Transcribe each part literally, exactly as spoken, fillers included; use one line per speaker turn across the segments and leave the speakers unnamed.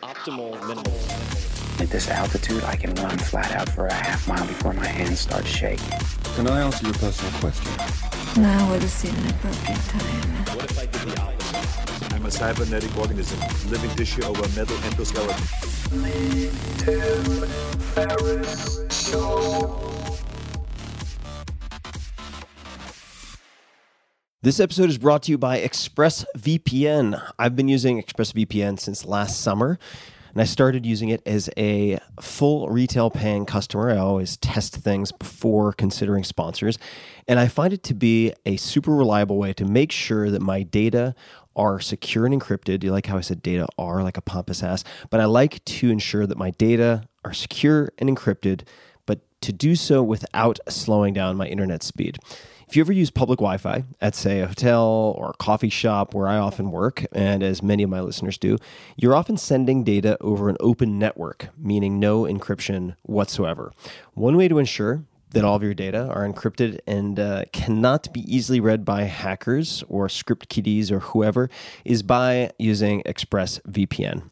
Optimal minimalism.
At this altitude, I can run flat out for a half mile before my hands start shaking.
Can I answer your personal question?
Now would seem an appropriate time.
What if I did the opposite?
I'm a cybernetic organism, living tissue over a metal endoskeleton.
LinkedIn Ferris Show.
This episode is brought to you by ExpressVPN. I've been using ExpressVPN since last summer, and I started using it as a full retail paying customer. I always test things before considering sponsors, and I find it to be a super reliable way to make sure that my data are secure and encrypted. You like how I said data are, like a pompous ass? But I like to ensure that my data are secure and encrypted, but to do so without slowing down my internet speed. If you ever use public Wi-Fi at, say, a hotel or a coffee shop where I often work, and as many of my listeners do, you're often sending data over an open network, meaning no encryption whatsoever. One way to ensure that all of your data are encrypted and uh, cannot be easily read by hackers or script kiddies or whoever is by using ExpressVPN.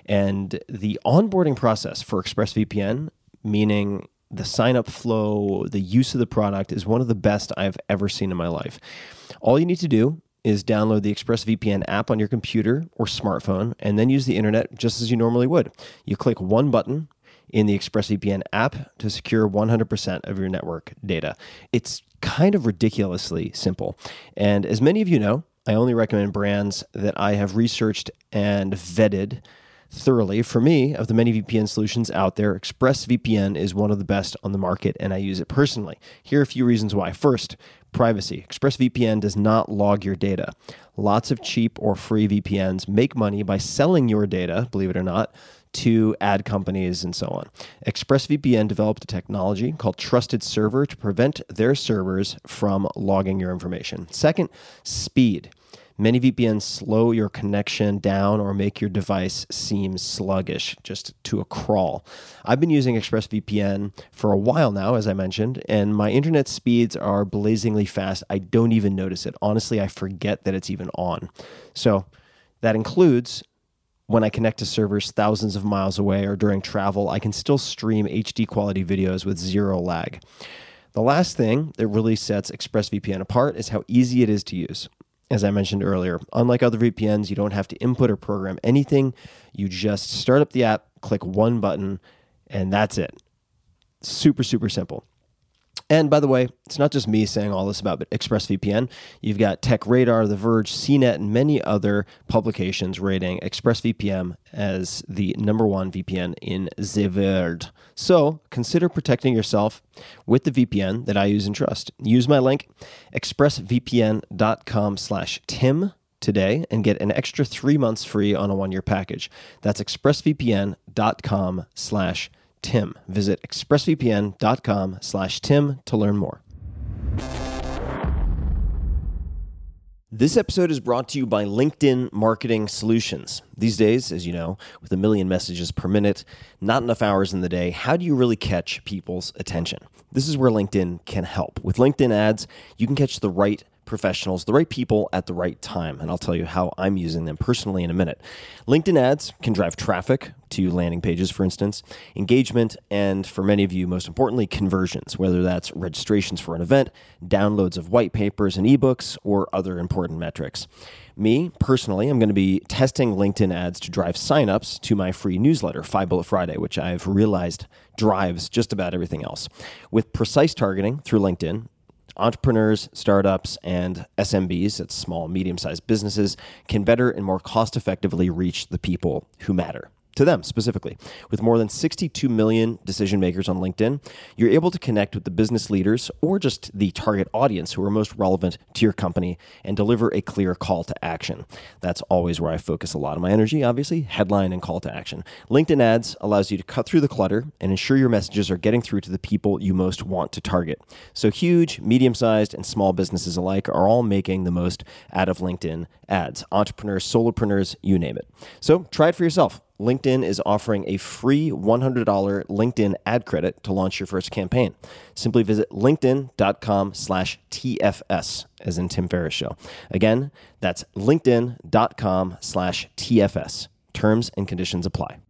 And the onboarding process for ExpressVPN, meaning the sign-up flow, the use of the product, is one of the best I've ever seen in my life. All you need to do is download the ExpressVPN app on your computer or smartphone and then use the internet just as you normally would. You click one button in the ExpressVPN app to secure one hundred percent of your network data. It's kind of ridiculously simple. And as many of you know, I only recommend brands that I have researched and vetted thoroughly. For me, of the many V P N solutions out there, ExpressVPN is one of the best on the market, and I use it personally. Here are a few reasons why. First, privacy. ExpressVPN does not log your data. Lots of cheap or free V P Ns make money by selling your data, believe it or not, to ad companies and so on. ExpressVPN developed a technology called Trusted Server to prevent their servers from logging your information. Second, speed. Many V P Ns slow your connection down or make your device seem sluggish, just to a crawl. I've been using ExpressVPN for a while now, as I mentioned, and my internet speeds are blazingly fast. I don't even notice it. Honestly, I forget that it's even on. So that includes when I connect to servers thousands of miles away or during travel, I can still stream H D quality videos with zero lag. The last thing that really sets ExpressVPN apart is how easy it is to use. As I mentioned earlier, unlike other V P Ns, you don't have to input or program anything. You just start up the app, click one button, and that's it. Super, super simple. And by the way, it's not just me saying all this about ExpressVPN. You've got TechRadar, The Verge, C net, and many other publications rating ExpressVPN as the number one V P N in the world. So consider protecting yourself with the V P N that I use and trust. Use my link, expressvpn.com slash Tim today and get an extra three months free on a one-year package. That's expressvpn.com slash Tim. Visit expressvpn.com slash Tim to learn more. This episode is brought to you by LinkedIn Marketing Solutions. These days, as you know, with a million messages per minute, not enough hours in the day, how do you really catch people's attention? This is where LinkedIn can help. With LinkedIn ads, you can catch the right professionals, the right people at the right time. And I'll tell you how I'm using them personally in a minute. LinkedIn ads can drive traffic to landing pages, for instance, engagement, and for many of you, most importantly, conversions, whether that's registrations for an event, downloads of white papers and ebooks, or other important metrics. Me, personally, I'm going to be testing LinkedIn ads to drive signups to my free newsletter, Five Bullet Friday, which I've realized drives just about everything else. With precise targeting through LinkedIn, entrepreneurs, startups, and S M Bs, that's small, medium-sized businesses, can better and more cost-effectively reach the people who matter. To them specifically. With more than sixty-two million decision makers on LinkedIn, you're able to connect with the business leaders or just the target audience who are most relevant to your company and deliver a clear call to action. That's always where I focus a lot of my energy, obviously, headline and call to action. LinkedIn ads allows you to cut through the clutter and ensure your messages are getting through to the people you most want to target. So huge, medium-sized, and small businesses alike are all making the most out of LinkedIn ads. Entrepreneurs, solopreneurs, you name it. So try it for yourself. LinkedIn is offering a free one hundred dollars LinkedIn ad credit to launch your first campaign. Simply visit linkedin.com slash TFS, as in Tim Ferriss Show. Again, that's linkedin.com slash TFS. Terms and conditions apply.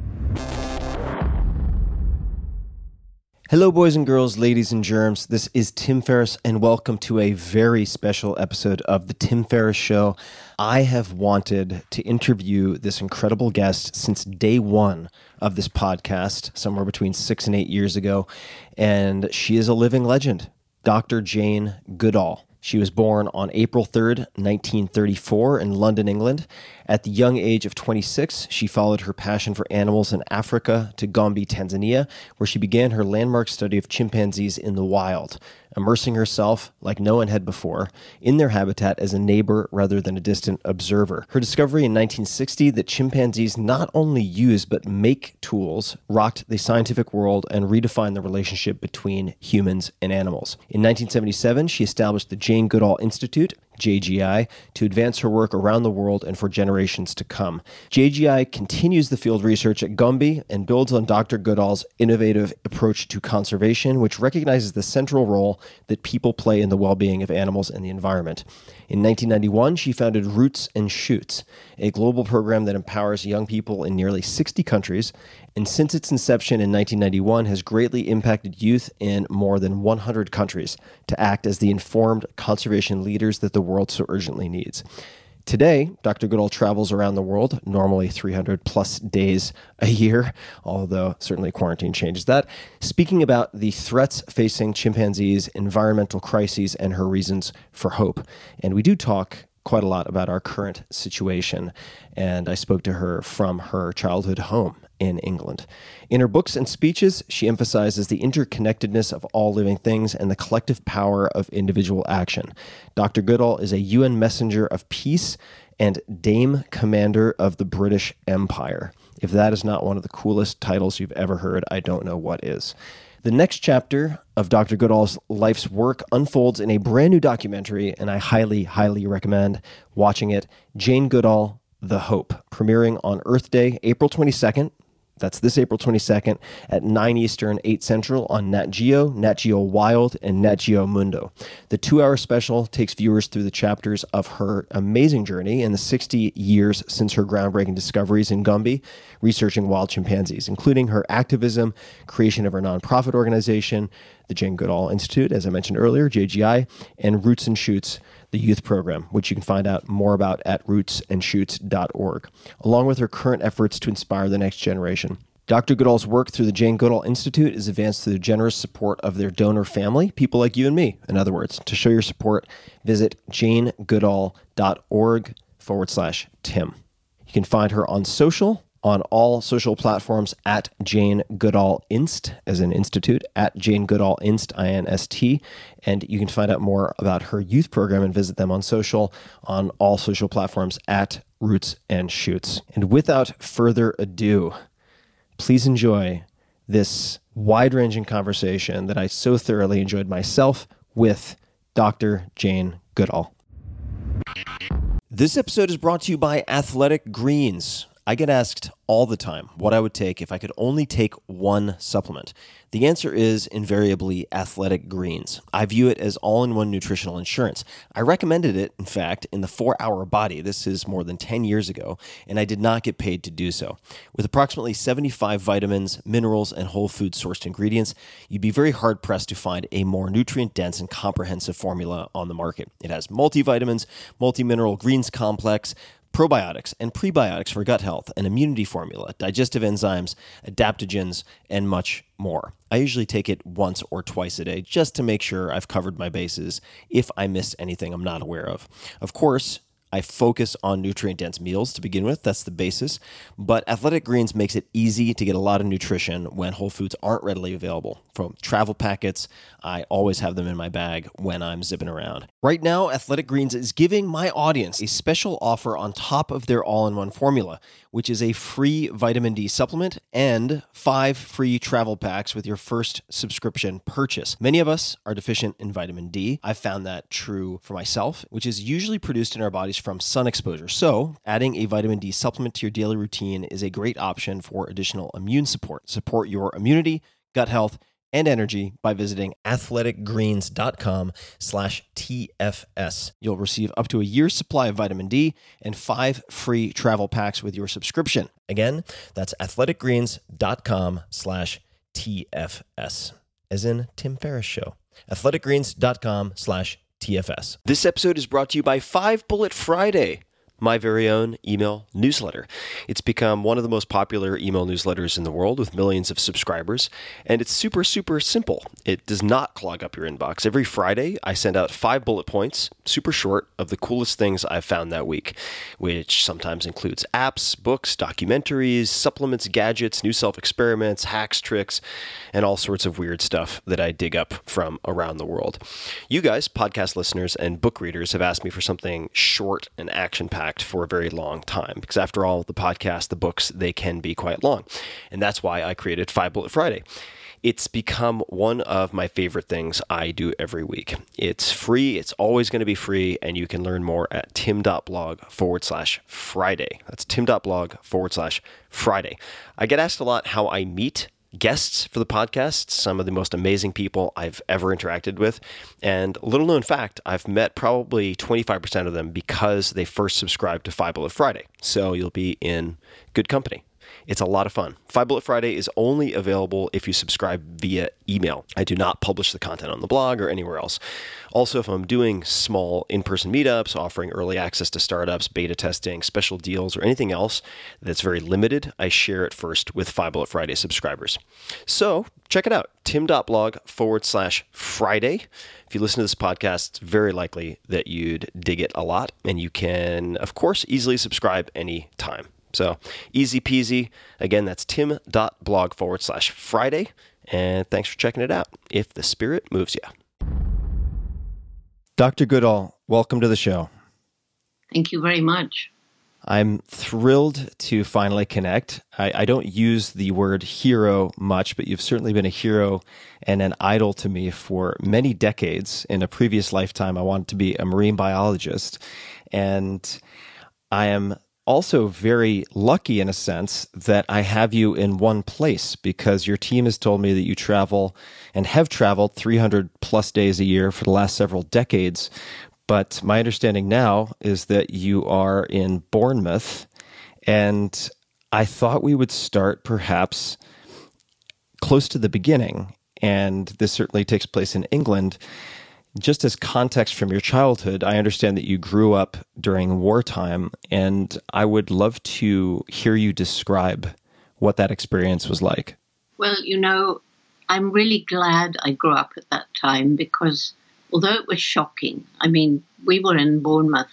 Hello, boys and girls, ladies and germs. This is Tim Ferriss, and welcome to a very special episode of The Tim Ferriss Show. I have wanted to interview this incredible guest since day one of this podcast, somewhere between six and eight years ago, and she is a living legend, Doctor Jane Goodall. She was born on April third, nineteen thirty-four in London, England. At the young age of twenty-six, she followed her passion for animals in Africa to Gombe, Tanzania, where she began her landmark study of chimpanzees in the wild, immersing herself, like no one had before, in their habitat as a neighbor rather than a distant observer. Her discovery in nineteen sixty that chimpanzees not only use but make tools rocked the scientific world and redefined the relationship between humans and animals. In nineteen seventy-seven, she established the Jane Goodall Institute, J G I, to advance her work around the world and for generations to come. J G I continues the field research at Gombe and builds on Doctor Goodall's innovative approach to conservation, which recognizes the central role that people play in the well-being of animals and the environment. In nineteen ninety-one, she founded Roots and Shoots, a global program that empowers young people in nearly sixty countries, and since its inception in nineteen ninety-one has greatly impacted youth in more than one hundred countries to act as the informed conservation leaders that the world so urgently needs. Today, Doctor Goodall travels around the world, normally three hundred plus days a year, although certainly quarantine changes that, speaking about the threats facing chimpanzees, environmental crises, and her reasons for hope. And we do talk quite a lot about our current situation, and I spoke to her from her childhood home in England. In her books and speeches, she emphasizes the interconnectedness of all living things and the collective power of individual action. Doctor Goodall is a U N messenger of peace and Dame Commander of the British Empire. If that is not one of the coolest titles you've ever heard, I don't know what is. The next chapter of Doctor Goodall's life's work unfolds in a brand new documentary, and I highly, highly recommend watching it. Jane Goodall, The Hope, premiering on Earth Day, April twenty-second. That's this April twenty-second at nine Eastern, eight Central on Nat Geo, Nat Geo Wild, and Nat Geo Mundo. The two-hour special takes viewers through the chapters of her amazing journey in the sixty years since her groundbreaking discoveries in Gombe, researching wild chimpanzees, including her activism, creation of her nonprofit organization, the Jane Goodall Institute, as I mentioned earlier, J G I, and Roots and Shoots, the youth program, which you can find out more about at roots and shoots dot org, along with her current efforts to inspire the next generation. Doctor Goodall's work through the Jane Goodall Institute is advanced through the generous support of their donor family, people like you and me, in other words. To show your support, visit jane goodall dot org forward slash Tim. You can find her on social, on all social platforms at Jane Goodall Inst, as in Institute, at Jane Goodall Inst, I N S T. And you can find out more about her youth program and visit them on social, on all social platforms at Roots and Shoots. And without further ado, please enjoy this wide-ranging conversation that I so thoroughly enjoyed myself with Doctor Jane Goodall. This episode is brought to you by Athletic Greens. I get asked all the time what I would take if I could only take one supplement. The answer is invariably Athletic Greens. I view it as all-in-one nutritional insurance. I recommended it, in fact, in the four hour Body. This is more than ten years ago, and I did not get paid to do so. With approximately seventy-five vitamins, minerals, and whole food-sourced ingredients, you'd be very hard-pressed to find a more nutrient-dense and comprehensive formula on the market. It has multivitamins, multi-mineral greens complex, probiotics and prebiotics for gut health, an immunity formula, digestive enzymes, adaptogens, and much more. I usually take it once or twice a day just to make sure I've covered my bases if I missed anything I'm not aware of. Of course, I focus on nutrient-dense meals to begin with. That's the basis. But Athletic Greens makes it easy to get a lot of nutrition when whole foods aren't readily available. From travel packets, I always have them in my bag when I'm zipping around. Right now, Athletic Greens is giving my audience a special offer on top of their all-in-one formula, which is a free vitamin D supplement and five free travel packs with your first subscription purchase. Many of us are deficient in vitamin D. I've found that true for myself, which is usually produced in our bodies from sun exposure. So adding a vitamin D supplement to your daily routine is a great option for additional immune support. Support your immunity, gut health, and energy by visiting athleticgreens.com slash TFS. You'll receive up to a year's supply of vitamin D and five free travel packs with your subscription. Again, that's athleticgreens.com slash TFS, as in Tim Ferriss Show. athleticgreens.com slash TFS. This episode is brought to you by Five Bullet Friday, my very own email newsletter. It's become one of the most popular email newsletters in the world with millions of subscribers, and it's super, super simple. It does not clog up your inbox. Every Friday, I send out five bullet points, super short, of the coolest things I've found that week, which sometimes includes apps, books, documentaries, supplements, gadgets, new self-experiments, hacks, tricks, and all sorts of weird stuff that I dig up from around the world. You guys, podcast listeners and book readers, have asked me for something short and action-packed for a very long time, because after all, the podcast, the books, they can be quite long. And that's why I created Five Bullet Friday. It's become one of my favorite things I do every week. It's free. It's always going to be free. And you can learn more at tim.blog forward slash Friday. That's tim.blog forward slash Friday. I get asked a lot how I meet guests for the podcast, some of the most amazing people I've ever interacted with. And little known fact, I've met probably twenty-five percent of them because they first subscribed to Five Bullet Friday. So you'll be in good company. It's a lot of fun. Five Bullet Friday is only available if you subscribe via email. I do not publish the content on the blog or anywhere else. Also, if I'm doing small in-person meetups, offering early access to startups, beta testing, special deals, or anything else that's very limited, I share it first with Five Bullet Friday subscribers. So check it out, tim.blog forward slash Friday. If you listen to this podcast, it's very likely that you'd dig it a lot, and you can, of course, easily subscribe anytime. So easy peasy. Again, that's tim.blog forward slash Friday. And thanks for checking it out, if the spirit moves you. Doctor Goodall, welcome to the show.
Thank you very much.
I'm thrilled to finally connect. I, I don't use the word hero much, but you've certainly been a hero and an idol to me for many decades. In a previous lifetime, I wanted to be a marine biologist. And I am also very lucky in a sense that I have you in one place, because your team has told me that you travel and have traveled three hundred plus days a year for the last several decades. But my understanding now is that you are in Bournemouth, and I thought we would start perhaps close to the beginning, and this certainly takes place in England. Just as context from your childhood, I understand that you grew up during wartime, and I would love to hear you describe what that experience was like.
Well, you know, I'm really glad I grew up at that time, because although it was shocking, I mean, we were in Bournemouth,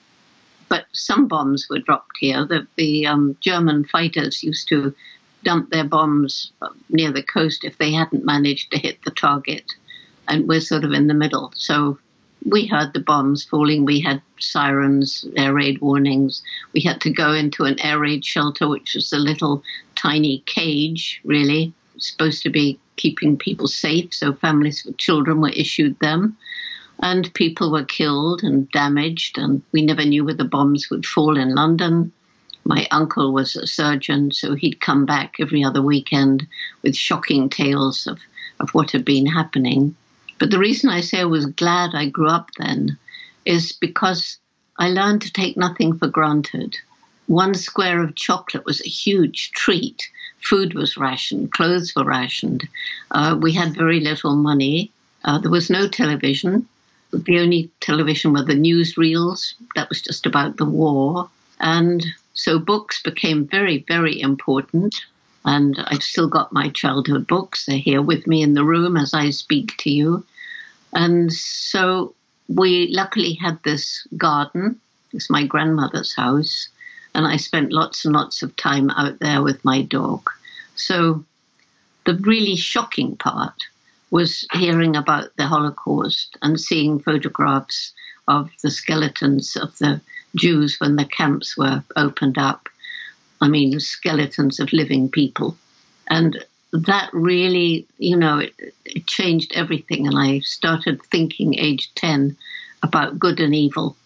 but some bombs were dropped here. The, the um, German fighters used to dump their bombs near the coast if they hadn't managed to hit the target. And we're sort of in the middle. So we heard the bombs falling. We had sirens, air raid warnings. We had to go into an air raid shelter, which was a little tiny cage, really, supposed to be keeping people safe. So families with children were issued them. And people were killed and damaged. And we never knew where the bombs would fall in London. My uncle was a surgeon, so he'd come back every other weekend with shocking tales of, of what had been happening. But the reason I say I was glad I grew up then is because I learned to take nothing for granted. One square of chocolate was a huge treat. Food was rationed, clothes were rationed. Uh, we had very little money. Uh, there was no television. The only television were the newsreels. That was just about the war. And so books became very, very important. And I've still got my childhood books. They're here with me in the room as I speak to you. And so we luckily had this garden. It's my grandmother's house. And I spent lots and lots of time out there with my dog. So the really shocking part was hearing about the Holocaust and seeing photographs of the skeletons of the Jews when the camps were opened up. I mean, skeletons of living people. And that really, you know, it, it changed everything. And I started thinking, age ten, about good and evil.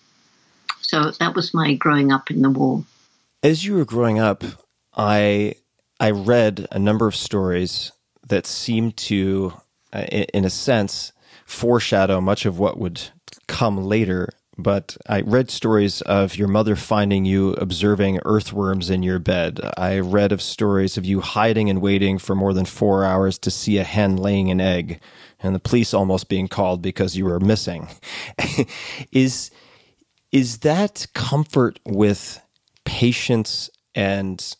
So that was my growing up in the war.
As you were growing up, I I read a number of stories that seemed to uh, in, in a sense, foreshadow much of what would come later. But I read stories of your mother finding you observing earthworms in your bed. I read of stories of you hiding and waiting for more than four hours to see a hen laying an egg, and the police almost being called because you were missing. is is that comfort with patience and,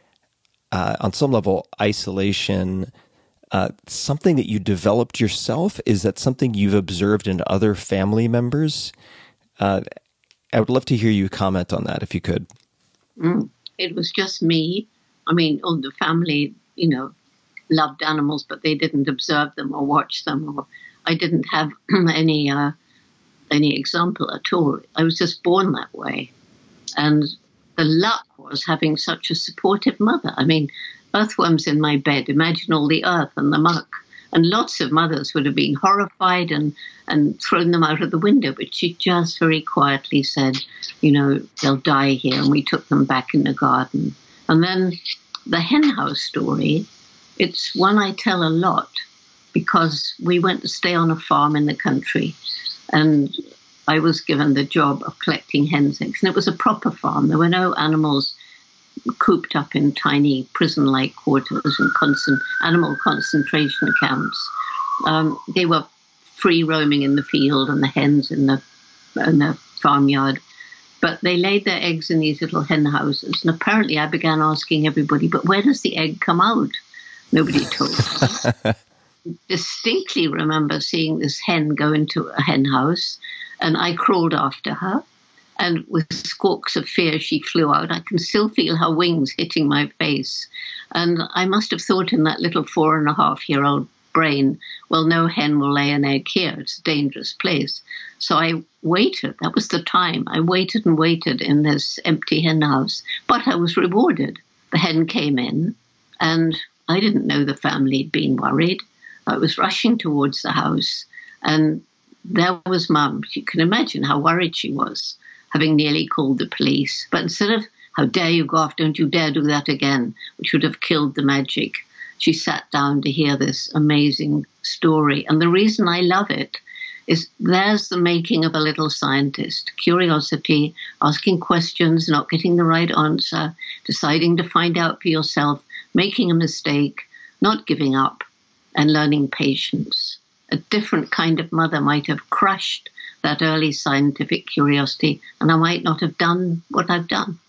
uh, on some level, isolation, uh, something that you developed yourself? Is that something you've observed in other family members? Uh, I would love to hear you comment on that, if you could.
Mm, it was just me. I mean, all the family, you know, loved animals, but they didn't observe them or watch them. Or I didn't have any uh, any example at all. I was just born that way. And the luck was having such a supportive mother. I mean, earthworms in my bed. Imagine all the earth and the muck. And lots of mothers would have been horrified and, and thrown them out of the window. But she just very quietly said, you know, they'll die here. And we took them back in the garden. And then the hen house story, it's one I tell a lot because we went to stay on a farm in the country. And I was given the job of collecting hen's eggs. And it was a proper farm. There were no animals cooped up in tiny prison-like quarters and constant animal concentration camps. Um, they were free roaming in the field and the hens in the, in the farmyard. But they laid their eggs in these little hen houses. And apparently I began asking everybody, but where does the egg come out? Nobody told me. Distinctly remember seeing this hen go into a hen house, and I crawled after her. And with squawks of fear, she flew out. I can still feel her wings hitting my face. And I must have thought in that little four and a half year old brain, well, no hen will lay an egg here. It's a dangerous place. So I waited. That was the time. I waited and waited in this empty hen house. But I was rewarded. The hen came in, and I didn't know the family had been worried. I was rushing towards the house, and there was Mum. You can imagine how worried she was, having nearly called the police. But instead of, how dare you go off, don't you dare do that again, which would have killed the magic, she sat down to hear this amazing story. And the reason I love it is there's the making of a little scientist. Curiosity, asking questions, not getting the right answer, deciding to find out for yourself, making a mistake, not giving up, and learning patience. A different kind of mother might have crushed that early scientific curiosity, and I might not have done what I've done.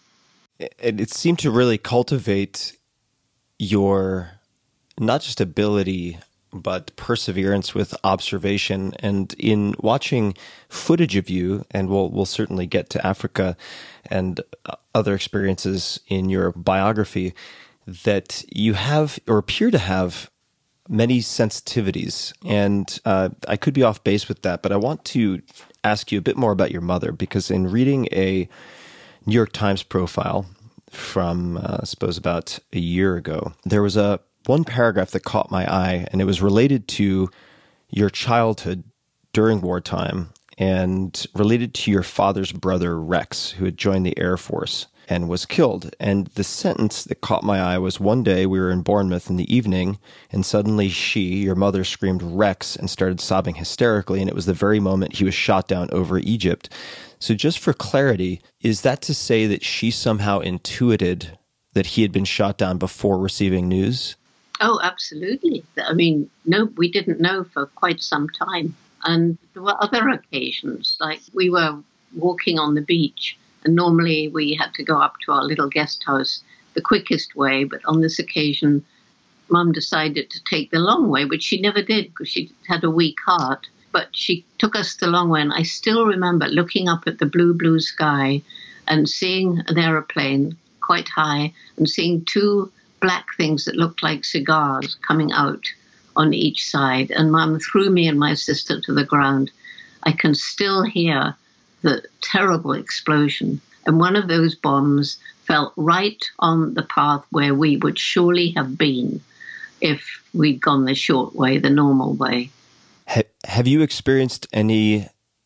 It, it seemed to really cultivate your, not just ability, but perseverance with observation. And in watching footage of you, and we'll, we'll certainly get to Africa and other experiences in your biography, that you have, or appear to have, many sensitivities. And uh, I could be off base with that, but I want to ask you a bit more about your mother, because in reading a New York Times profile from, uh, I suppose, about a year ago, there was a one paragraph that caught my eye, and it was related to your childhood during wartime and related to your father's brother, Rex, who had joined the Air Force and was killed. And the sentence that caught my eye was, one day we were in Bournemouth in the evening, and suddenly she, your mother, screamed Rex and started sobbing hysterically, and it was the very moment he was shot down over Egypt. So just for clarity, is that to say that she somehow intuited that he had been shot down before receiving news?
Oh, absolutely. I mean, no, we didn't know for quite some time. And there were other occasions, like we were walking on the beach, and normally we had to go up to our little guest house the quickest way. But on this occasion, Mum decided to take the long way, which she never did because she had a weak heart. But she took us the long way. And I still remember looking up at the blue, blue sky and seeing an aeroplane quite high and seeing two black things that looked like cigars coming out on each side. And Mum threw me and my sister to the ground. I can still hear the terrible explosion. And one of those bombs fell right on the path where we would surely have been if we'd gone the short way, the normal way.
Have you experienced any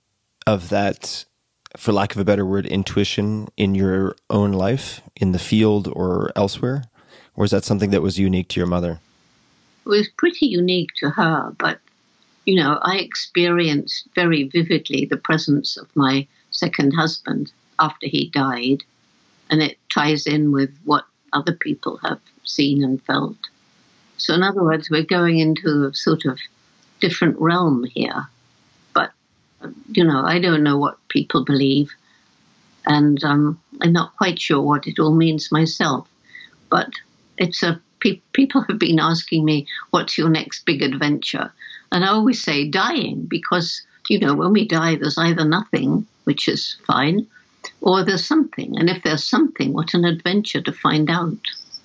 of that, for lack of a better word, intuition in your own life, in the field or elsewhere? Or is that something that was unique to your mother?
was pretty unique to her, but, you know, I experienced very vividly the presence of my second husband after he died, and it ties in with what other people have seen and felt. So in other words, we're going into a sort of different realm here. But, you know, I don't know what people believe, and um, I'm not quite sure what it all means myself. But it's a pe- people have been asking me, what's your next big adventure? And I always say dying, because, you know, when we die, there's either nothing, which is fine, or there's something. And if there's something, what an adventure to find out.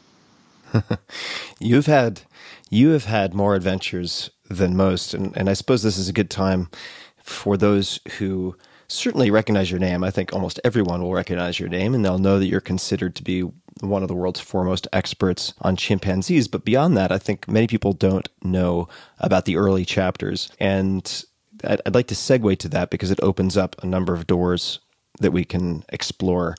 You've had, you have had more adventures than most, and, and I suppose this is a good time for those who certainly recognize your name. I think almost everyone will recognize your name, and they'll know that you're considered to be one of the world's foremost experts on chimpanzees. But beyond that, I think many people don't know about the early chapters. And I'd, I'd like to segue to that because it opens up a number of doors that we can explore.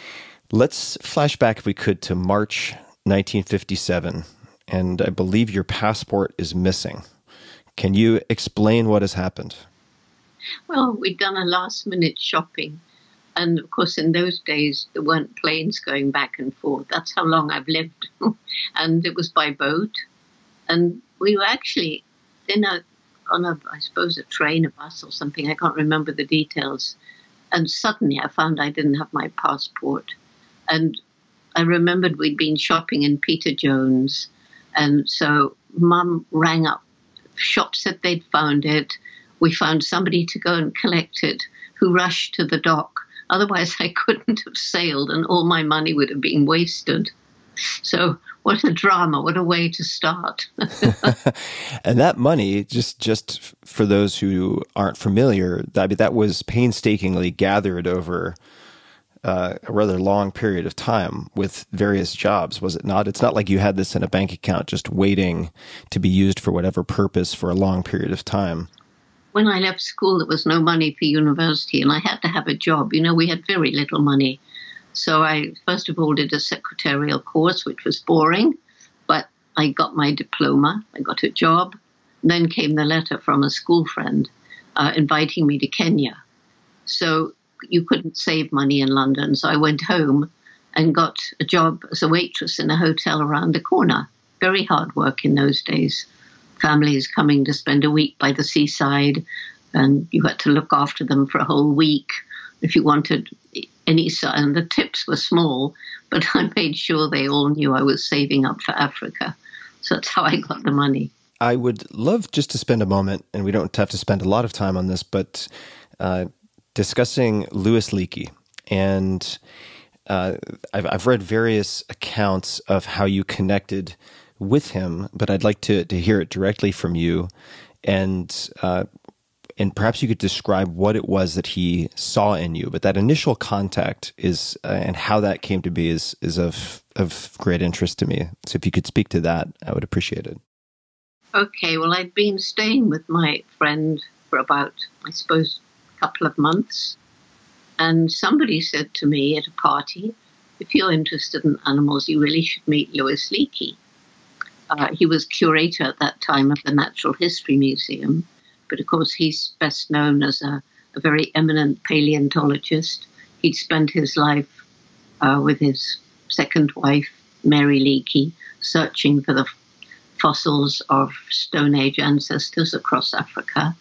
Let's flash back, if we could, to March nineteen fifty-seven. And I believe your passport is missing. Can you explain what has happened?
Well, we'd done a last-minute shopping. And, of course, in those days, there weren't planes going back and forth. That's how long I've lived. And it was by boat. And we were actually in a, on a, I suppose, a train, a bus or something. I can't remember the details. And suddenly I found I didn't have my passport. And I remembered we'd been shopping in Peter Jones. And so Mum rang up. Shop said they'd found it. We found somebody to go and collect it, who rushed to the dock. Otherwise, I couldn't have sailed, and all my money would have been wasted. So what a drama, what a way to start.
And that money, just just for those who aren't familiar, that, that was painstakingly gathered over uh, a rather long period of time with various jobs, was it not? It's not like you had this in a bank account just waiting to be used for whatever purpose for a long period of time.
When I left school, there was no money for university, and I had to have a job. You know, we had very little money. So I, first of all, did a secretarial course, which was boring, but I got my diploma. I got a job. Then came the letter from a school friend uh, inviting me to Kenya. So you couldn't save money in London. So I went home and got a job as a waitress in a hotel around the corner. Very hard work in those days. Families coming to spend a week by the seaside, and you had to look after them for a whole week if you wanted any. And the tips were small, but I made sure they all knew I was saving up for Africa. So that's how I got the money.
I would love just to spend a moment, and we don't have to spend a lot of time on this, but uh, discussing Louis Leakey. And uh, I've, I've read various accounts of how you connected with him, but I'd like to to hear it directly from you, and uh, and perhaps you could describe what it was that he saw in you. But that initial contact is uh, and how that came to be is is of of great interest to me. So if you could speak to that, I would appreciate it.
Okay, well, I'd been staying with my friend for about, I suppose, a couple of months, and somebody said to me at a party, "If you're interested in animals, you really should meet Louis Leakey." Uh, he was curator at that time of the Natural History Museum, but of course he's best known as a, a very eminent paleontologist. He'd spent his life uh, with his second wife, Mary Leakey, searching for the fossils of Stone Age ancestors across Africa.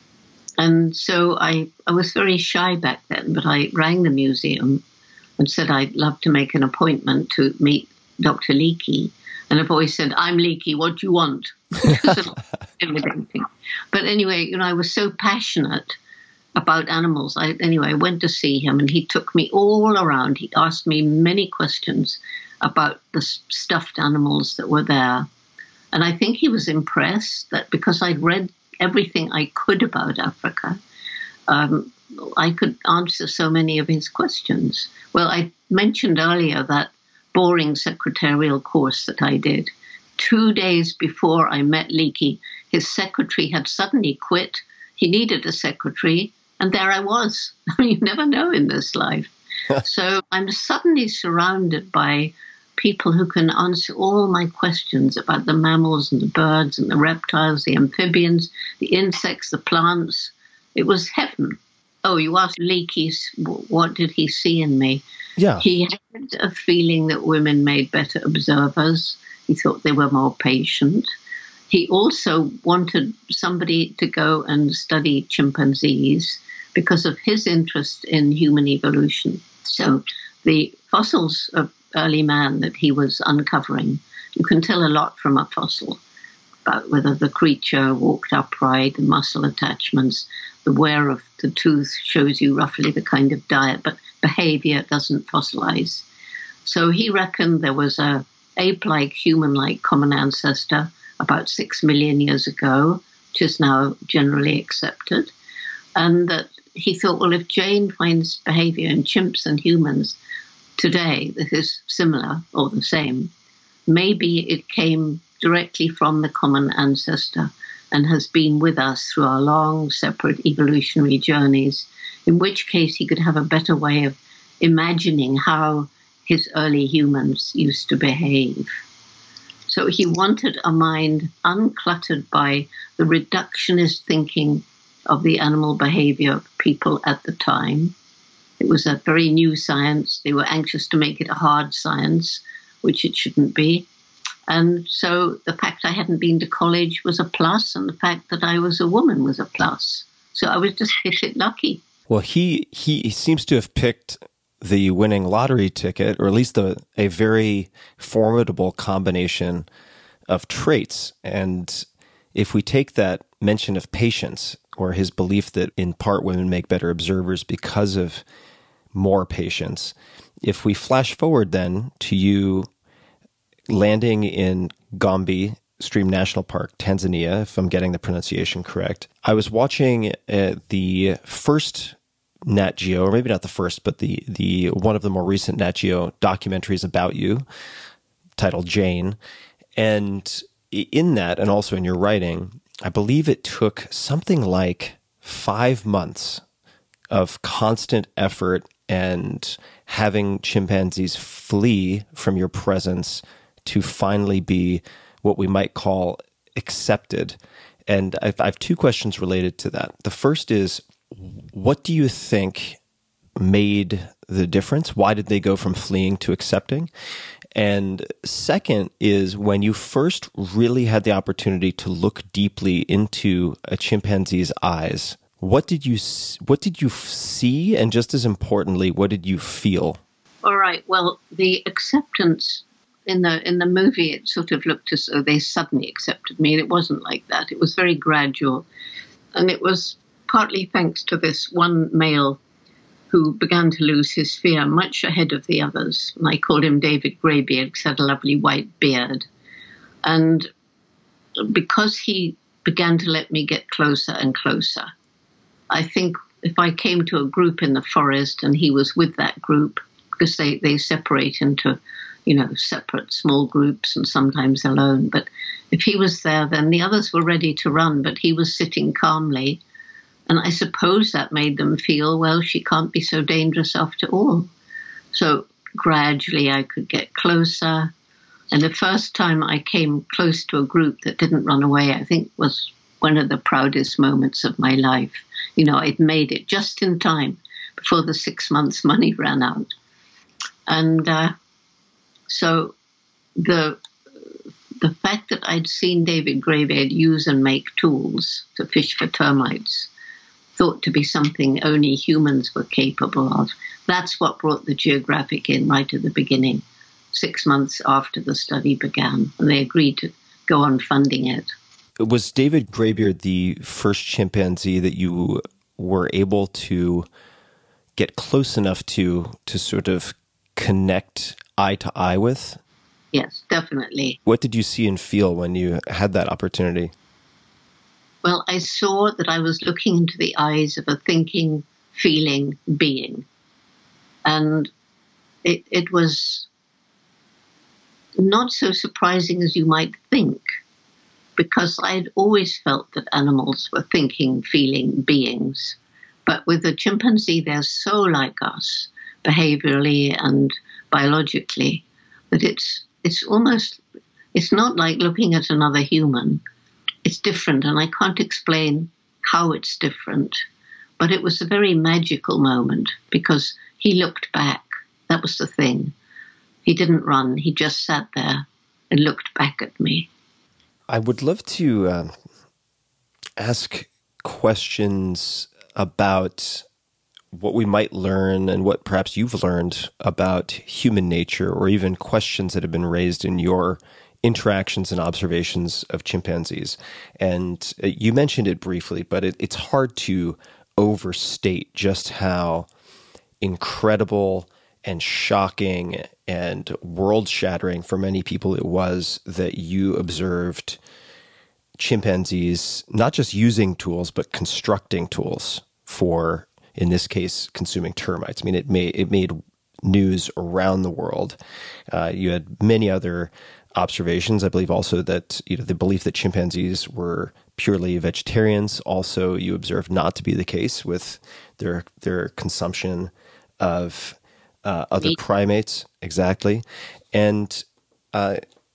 And so I, I was very shy back then, but I rang the museum and said I'd love to make an appointment to meet Doctor Leakey. And a voice said, "I'm Leakey, what do you want?" Intimidating. But anyway, you know, I was so passionate about animals. I, anyway, I went to see him, and he took me all around. He asked me many questions about the stuffed animals that were there. And I think he was impressed that because I'd read everything I could about Africa, um, I could answer so many of his questions. Well, I mentioned earlier that boring secretarial course that I did. Two days before I met Leakey, his secretary had suddenly quit. He needed a secretary, and there I was. I mean, you never know in this life. So I'm suddenly surrounded by people who can answer all my questions about the mammals and the birds and the reptiles, the amphibians, the insects, the plants. It was heaven. Oh, you asked Leakey, what did he see in me?
Yeah.
He had a feeling that women made better observers. He thought they were more patient. He also wanted somebody to go and study chimpanzees because of his interest in human evolution. So the fossils of early man that he was uncovering, you can tell a lot from a fossil about whether the creature walked upright, the muscle attachments, the wear of the tooth shows you roughly the kind of diet, but behavior doesn't fossilize. So he reckoned there was a ape-like, human-like common ancestor about six million years ago, which is now generally accepted. And that he thought, well, if Jane finds behavior in chimps and humans today that is similar or the same, maybe it came directly from the common ancestor and has been with us through our long, separate evolutionary journeys, in which case he could have a better way of imagining how his early humans used to behave. So he wanted a mind uncluttered by the reductionist thinking of the animal behavior of people at the time. It was a very new science. They were anxious to make it a hard science, which it shouldn't be. And so the fact I hadn't been to college was a plus, and the fact that I was a woman was a plus. So I was just hit it lucky.
Well, he, he, he seems to have picked the winning lottery ticket, or at least the, a very formidable combination of traits. And if we take that mention of patience, or his belief that in part women make better observers because of more patience, if we flash forward then to you landing in Gombe Stream National Park, Tanzania, if I'm getting the pronunciation correct, I was watching uh, the first Nat Geo, or maybe not the first, but the the one of the more recent Nat Geo documentaries about you, titled Jane. And in that, and also in your writing, I believe it took something like five months of constant effort and having chimpanzees flee from your presence to finally be what we might call accepted. And I've, I have two questions related to that. The first is, what do you think made the difference? Why did they go from fleeing to accepting? And second is, when you first really had the opportunity to look deeply into a chimpanzee's eyes, what did you what did you see? And just as importantly, what did you feel?
All right. Well, the acceptance in the in the movie, it sort of looked as though they suddenly accepted me. And it wasn't like that. It was very gradual. And it was partly thanks to this one male who began to lose his fear much ahead of the others. And I called him David Greybeard because he had a lovely white beard. And because he began to let me get closer and closer, I think if I came to a group in the forest and he was with that group, because they, they separate into, you know, separate small groups and sometimes alone. But if he was there, then the others were ready to run, but he was sitting calmly. And I suppose that made them feel, well, she can't be so dangerous after all. So gradually I could get closer. And the first time I came close to a group that didn't run away, I think was one of the proudest moments of my life. You know, I'd made it just in time before the six months money ran out. And uh, so the the fact that I'd seen David Greybeard use and make tools to fish for termites, thought to be something only humans were capable of, that's what brought the Geographic in right at the beginning, six months after the study began. And they agreed to go on funding it.
Was David Greybeard the first chimpanzee that you were able to get close enough to to sort of connect eye to eye with?
Yes, definitely.
What did you see and feel when you had that opportunity?
Well, I saw that I was looking into the eyes of a thinking, feeling being. And it, it was not so surprising as you might think, because I'd always felt that animals were thinking, feeling beings. But with the chimpanzee, they're so like us, behaviorally and biologically, that it's it's almost, it's not like looking at another human. It's different, and I can't explain how it's different. But it was a very magical moment because he looked back. That was the thing. He didn't run. He just sat there and looked back at me.
I would love to uh, ask questions about what we might learn and what perhaps you've learned about human nature, or even questions that have been raised in your interactions and observations of chimpanzees. And you mentioned it briefly, but it, it's hard to overstate just how incredible and shocking and world-shattering for many people it was that you observed chimpanzees not just using tools, but constructing tools for, in this case, consuming termites. I mean, it made, it made news around the world. Uh, you had many other observations. I believe also that, you know, the belief that chimpanzees were purely vegetarians, also you observed not to be the case with their their consumption of uh, other Meat. primates. Exactly. And uh,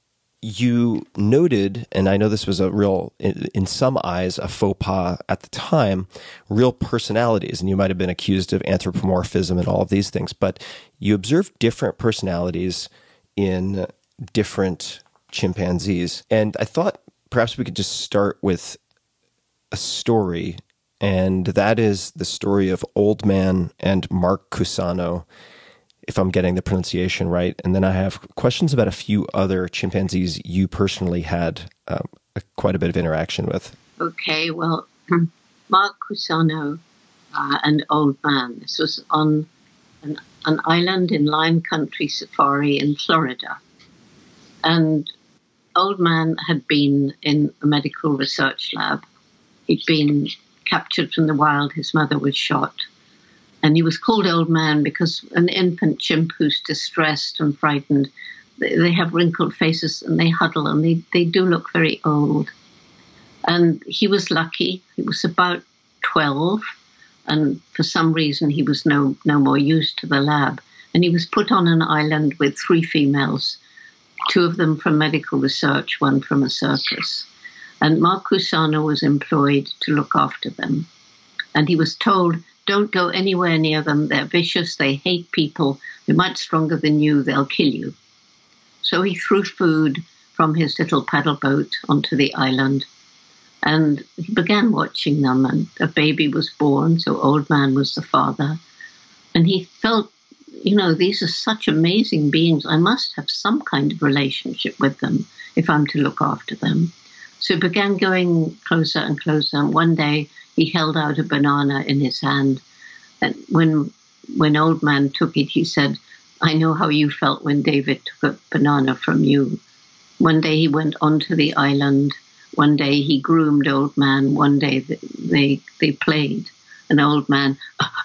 you noted, and I know this was a real, in, in some eyes, a faux pas at the time, real personalities, and you might have been accused of anthropomorphism and all of these things, but you observed different personalities in different chimpanzees. And I thought perhaps we could just start with a story, and that is the story of Old Man and Mark Cusano, if I'm getting the pronunciation right. And then I have questions about a few other chimpanzees you personally had um, a, quite a bit of interaction with.
Okay, well, Mark Cusano uh, and Old Man, this was on an, an island in Lion Country Safari in Florida. And Old Man had been in a medical research lab. He'd been captured from the wild. His mother was shot. And he was called Old Man because an infant chimp who's distressed and frightened, they, they have wrinkled faces and they huddle and they, they do look very old. And he was lucky. He was about twelve. And for some reason, he was no, no more used to the lab. And he was put on an island with three females, two of them from medical research, one from a circus. And Mark Cusano was employed to look after them. And he was told, don't go anywhere near them. They're vicious. They hate people. They're much stronger than you. They'll kill you. So he threw food from his little paddle boat onto the island. And he began watching them. And a baby was born. So Old Man was the father. And he felt, you know, these are such amazing beings. I must have some kind of relationship with them if I'm to look after them. So he began going closer and closer. And one day he held out a banana in his hand. And when when Old Man took it, he said, I know how you felt when David took a banana from you. One day he went onto the island. One day he groomed Old Man. One day they, they played. And Old Man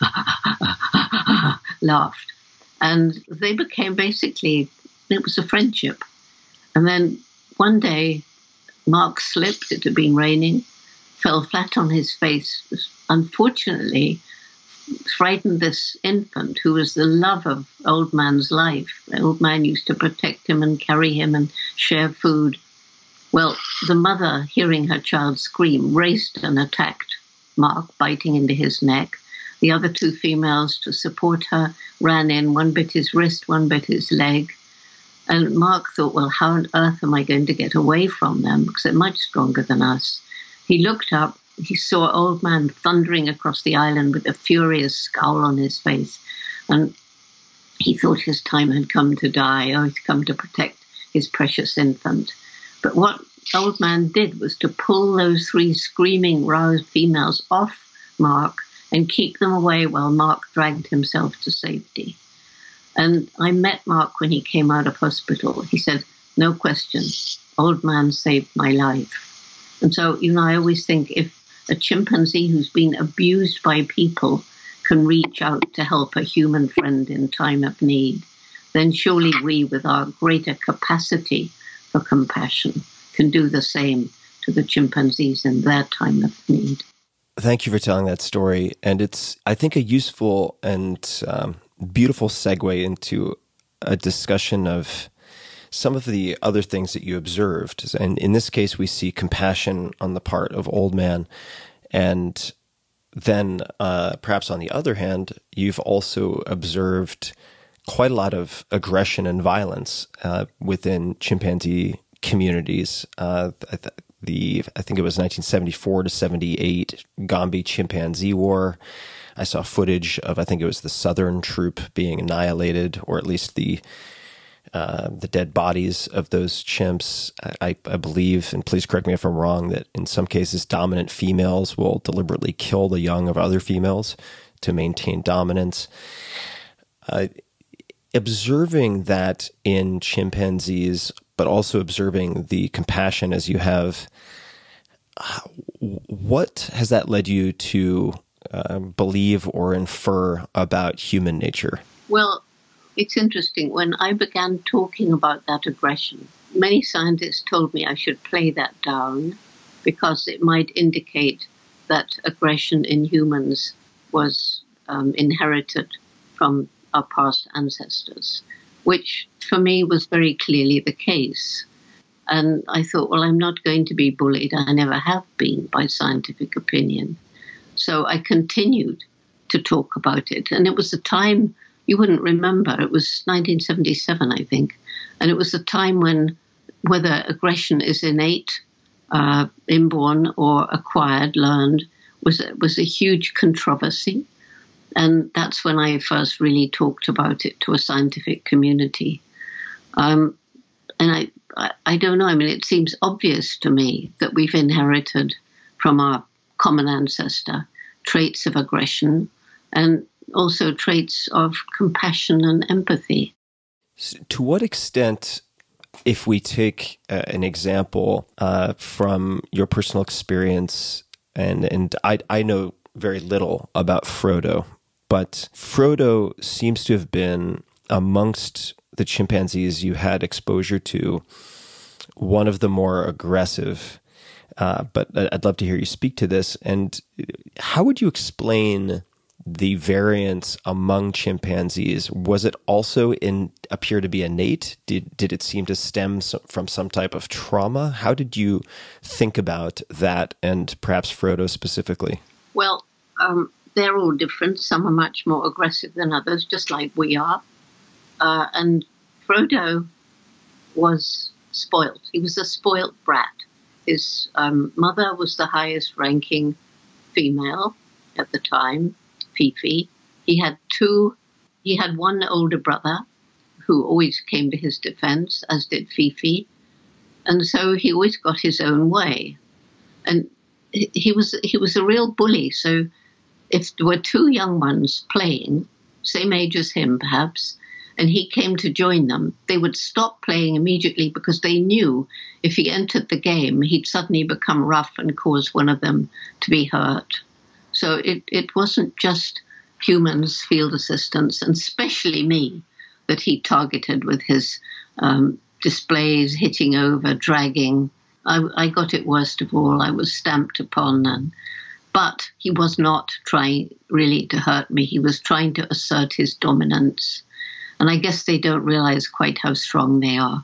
laughed. And they became basically, it was a friendship. And then one day, Mark slipped, it had been raining, fell flat on his face, unfortunately frightened this infant who was the love of Old Man's life. The Old Man used to protect him and carry him and share food. Well, the mother, hearing her child scream, raced and attacked Mark, biting into his neck. The other two females, to support her, ran in. One bit his wrist, one bit his leg. And Mark thought, well, how on earth am I going to get away from them? Because they're much stronger than us. He looked up. He saw Old Man thundering across the island with a furious scowl on his face. And he thought his time had come to die, or he'd come to protect his precious infant. But what Old Man did was to pull those three screaming, roused females off Mark and keep them away while Mark dragged himself to safety. And I met Mark when he came out of hospital. He said, no question, Old Man saved my life. And so, you know, I always think if a chimpanzee who's been abused by people can reach out to help a human friend in time of need, then surely we, with our greater capacity for compassion, can do the same to the chimpanzees in their time of need.
Thank you for telling that story. And it's, I think, a useful and um, beautiful segue into a discussion of some of the other things that you observed. And in this case, we see compassion on the part of Old Man. And then uh, perhaps on the other hand, you've also observed quite a lot of aggression and violence uh, within chimpanzee communities. Uh, the I think it was nineteen seventy-four to seventy-eight Gombe Chimpanzee War. I saw footage of, I think it was the Southern troop being annihilated, or at least the uh, the dead bodies of those chimps. I, I believe, and please correct me if I'm wrong, that in some cases dominant females will deliberately kill the young of other females to maintain dominance. Uh, observing that in chimpanzees, but also observing the compassion as you have, what has that led you to uh, believe or infer about human nature?
Well, it's interesting. When I began talking about that aggression, many scientists told me I should play that down because it might indicate that aggression in humans was um, inherited from our past ancestors, which for me was very clearly the case. And I thought, well, I'm not going to be bullied. I never have been by scientific opinion. So I continued to talk about it. And it was a time, you wouldn't remember, it was nineteen seventy-seven, I think. And it was a time when whether aggression is innate, uh, inborn, or acquired, learned, was, was a huge controversy. And that's when I first really talked about it to a scientific community. Um, and I, I, I don't know, I mean, it seems obvious to me that we've inherited from our common ancestor traits of aggression and also traits of compassion and empathy.
So to what extent, if we take uh, an example uh, from your personal experience, and, and I, I know very little about Frodo, but Frodo seems to have been, amongst the chimpanzees you had exposure to, one of the more aggressive. Uh, but I'd love to hear you speak to this. And how would you explain the variance among chimpanzees? Was it also in appear to be innate? Did did it seem to stem from some type of trauma? How did you think about that, and perhaps Frodo specifically?
Well, um, they're all different. Some are much more aggressive than others, just like we are. Uh, and Frodo was spoilt. He was a spoilt brat. His um, mother was the highest ranking female at the time, Fifi. He had two, he had one older brother who always came to his defense, as did Fifi. And so he always got his own way. And he was, he was a real bully. So if there were two young ones playing, same age as him perhaps, and he came to join them, they would stop playing immediately because they knew if he entered the game, he'd suddenly become rough and cause one of them to be hurt. So it, it wasn't just humans, field assistants, and especially me, that he targeted with his um, displays, hitting over, dragging. I, I got it worst of all. I was stamped upon. And, but he was not trying really to hurt me. He was trying to assert his dominance. And I guess they don't realize quite how strong they are.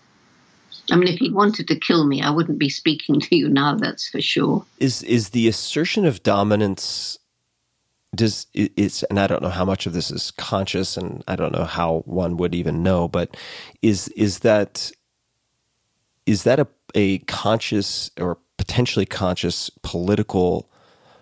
I mean, if he wanted to kill me, I wouldn't be speaking to you now, that's for sure.
Is is the assertion of dominance, does it's, and I don't know how much of this is conscious, and I don't know how one would even know, but is is that is that a, a conscious or potentially conscious political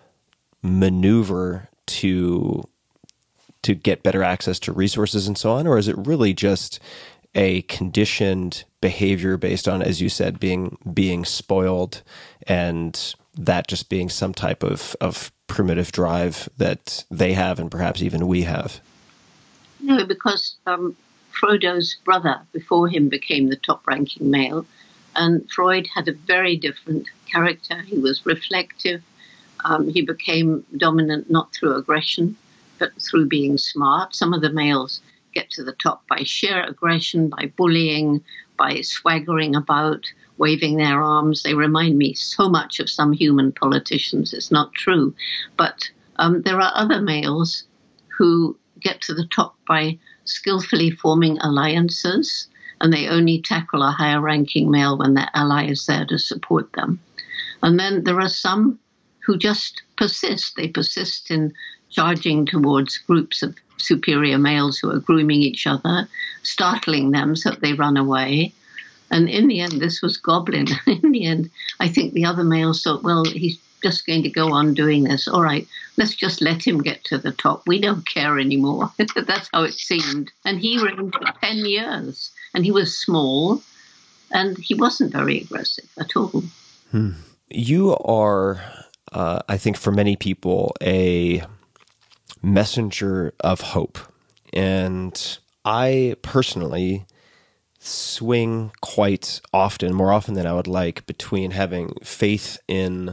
maneuver to to get better access to resources and so on? Or is it really just a conditioned behavior based on, as you said, being being spoiled, and that just being some type of, of primitive drive that they have and perhaps even we have?
No, because um, Frodo's brother before him became the top-ranking male, and Freud had a very different character. He was reflective. Um, he became dominant not through aggression, but through being smart. Some of the males get to the top by sheer aggression, by bullying, by swaggering about, waving their arms. They remind me so much of some human politicians. It's not true. But um, there are other males who get to the top by skillfully forming alliances. and they only tackle a higher-ranking male when their ally is there to support them. And then there are some who just persist. They persist in charging towards groups of superior males who are grooming each other, startling them so that they run away. And in the end, this was Goblin. In the end, I think the other males thought, well, he's just going to go on doing this. All right, let's just let him get to the top. We don't care anymore. That's how it seemed. And he reigned for ten years. And he was small, and he wasn't very aggressive at all.
Hmm. You are, uh, I think, for many people, a messenger of hope. And I personally swing quite often, more often than I would like, between having faith in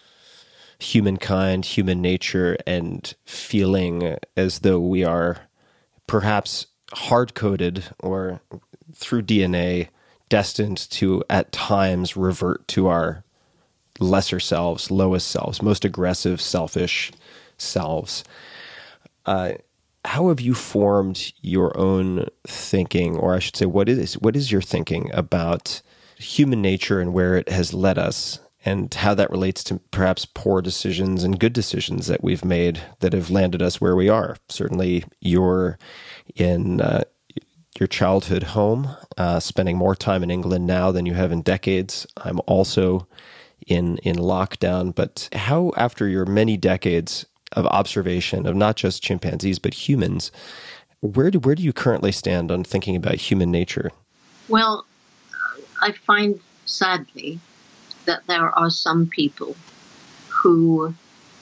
humankind, human nature, and feeling as though we are perhaps hard-coded or through D N A destined to at times revert to our lesser selves, lowest selves, most aggressive, selfish selves. Uh, how have you formed your own thinking, or I should say, what is what is your thinking about human nature and where it has led us, and how that relates to perhaps poor decisions and good decisions that we've made that have landed us where we are? Certainly, you're in uh, your childhood home, uh, spending more time in England now than you have in decades. I'm also in in lockdown. But how, after your many decades of observation of not just chimpanzees but humans, where do where do you currently stand on thinking about human nature?
Well, I find sadly that there are some people who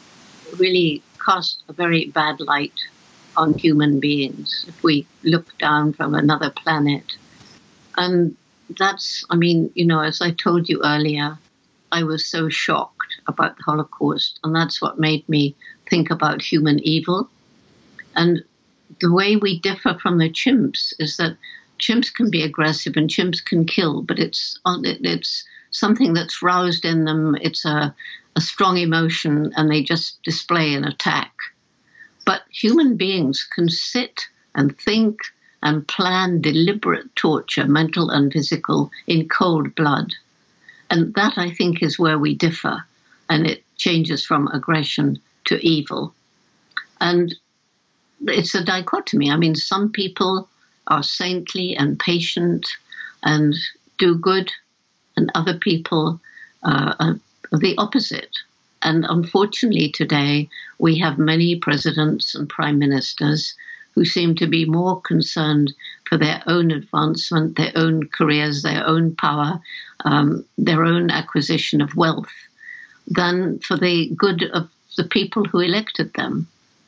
really cast a very bad light on human beings if we look down from another planet. And that's, I mean, you know, as I told you earlier, I was so shocked about the Holocaust, and that's what made me think about human evil. And the way we differ from the chimps is that chimps can be aggressive and chimps can kill, but it's it's something that's roused in them. It's a, a strong emotion, and they just display an attack. But human beings can sit and think and plan deliberate torture, mental and physical, in cold blood. And that, I think, is where we differ, and it changes from aggression to evil. And it's a dichotomy. I mean, some people are saintly and patient and do good, and other people uh, are the opposite. And unfortunately today, we have many presidents and prime ministers who seem to be more concerned for their own advancement, their own careers, their own power, um, their own acquisition of wealth, than for the good of the people who elected them.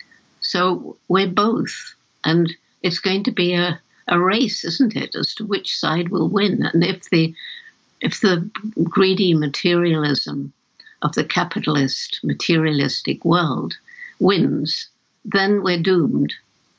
So we're both, and it's going to be a, a race, isn't it, as to which side will win. And if the if the greedy materialism of the capitalist, materialistic world wins, then we're doomed.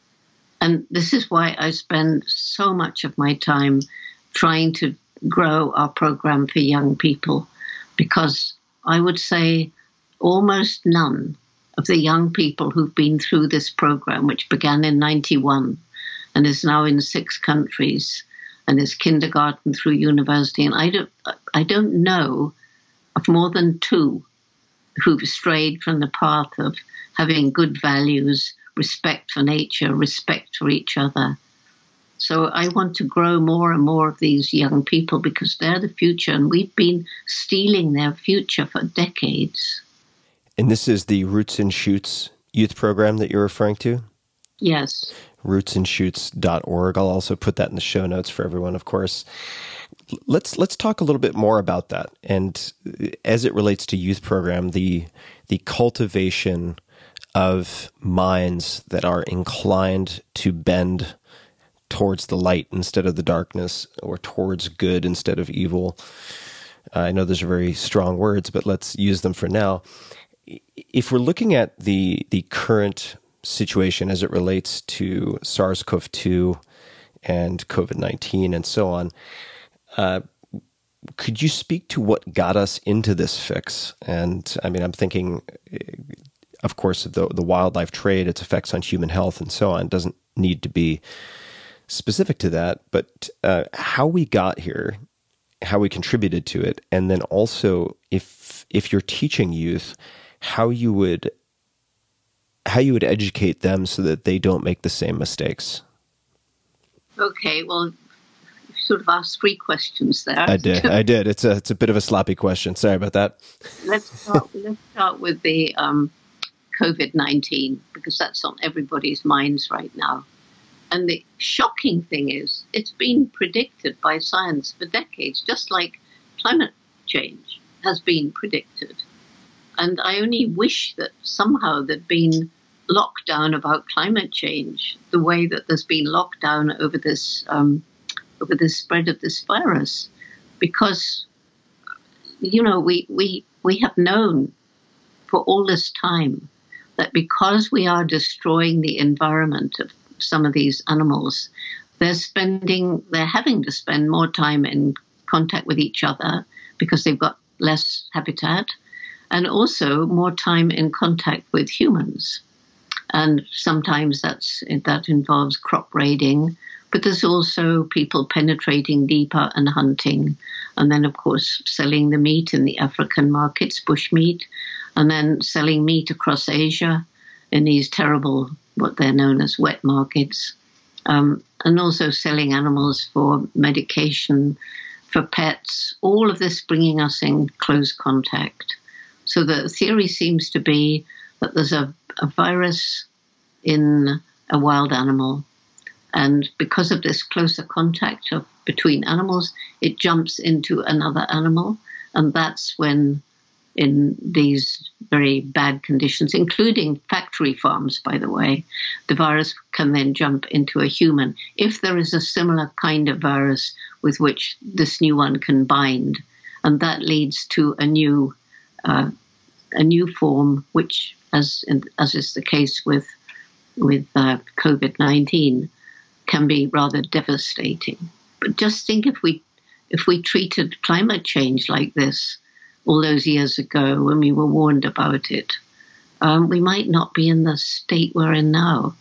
And this is why I spend so much of my time trying to grow our program for young people, because I would say almost none of the young people who've been through this program, which began in ninety-one and is now in six countries and is kindergarten through university, and I don't, I don't know of more than two who've strayed from the path of having good values, respect for nature, respect for each other. So I want to grow more and more of these young people, because they're the future, and we've been stealing their future for decades.
And this is the Roots and Shoots youth program that you're referring to?
Yes. roots and shoots dot org. I'll also put that in the show notes for everyone, of course. Let's let's talk a little bit more about that. And as it relates to youth program, the the cultivation of minds that are inclined to bend towards the light instead of the darkness, or towards good instead of evil. Uh, I know those are very strong words, but let's use them for now. If we're looking at the the current situation as it relates to SARS-C o V two and COVID nineteen and so on, uh, could you speak to what got us into this fix? And I mean, I'm thinking, of course, the the wildlife trade, its effects on human health and so on, doesn't need to be
specific to that, but uh, how we got here, how we contributed to it, and then also if if you're teaching youth, how you would how you would educate them so that they don't make the same mistakes.
Okay, well, you sort of asked three questions there.
I did, I did. It's a it's a bit of a sloppy question. Sorry about that.
Let's start. let's start with the um, COVID nineteen, because that's on everybody's minds right now. And the shocking thing is, it's been predicted by science for decades, just like climate change has been predicted. And I only wish that somehow there'd been lockdown about climate change, the way that there's been lockdown over this um, over the spread of this virus, because you know we we we have known for all this time that because we are destroying the environment of some of these animals, they're spending they're having to spend more time in contact with each other because they've got less habitat, and also more time in contact with humans. And sometimes that's that involves crop raiding, but there's also people penetrating deeper and hunting. And then, of course, selling the meat in the African markets, bush meat, and then selling meat across Asia in these terrible, what they're known as wet markets. Um, and also selling animals for medication, for pets, all of this bringing us in close contact. So the theory seems to be that there's a, a virus in a wild animal, and because of this closer contact of, between animals, it jumps into another animal, and that's when, in these very bad conditions, including factory farms, by the way, the virus can then jump into a human if there is a similar kind of virus with which this new one can bind, and that leads to a new uh, a new form, which, as in, as is the case with with uh, COVID nineteen, can be rather devastating. But just think if we if we treated climate change like this all those years ago when we were warned about it, um, we might not be in the state we're in now.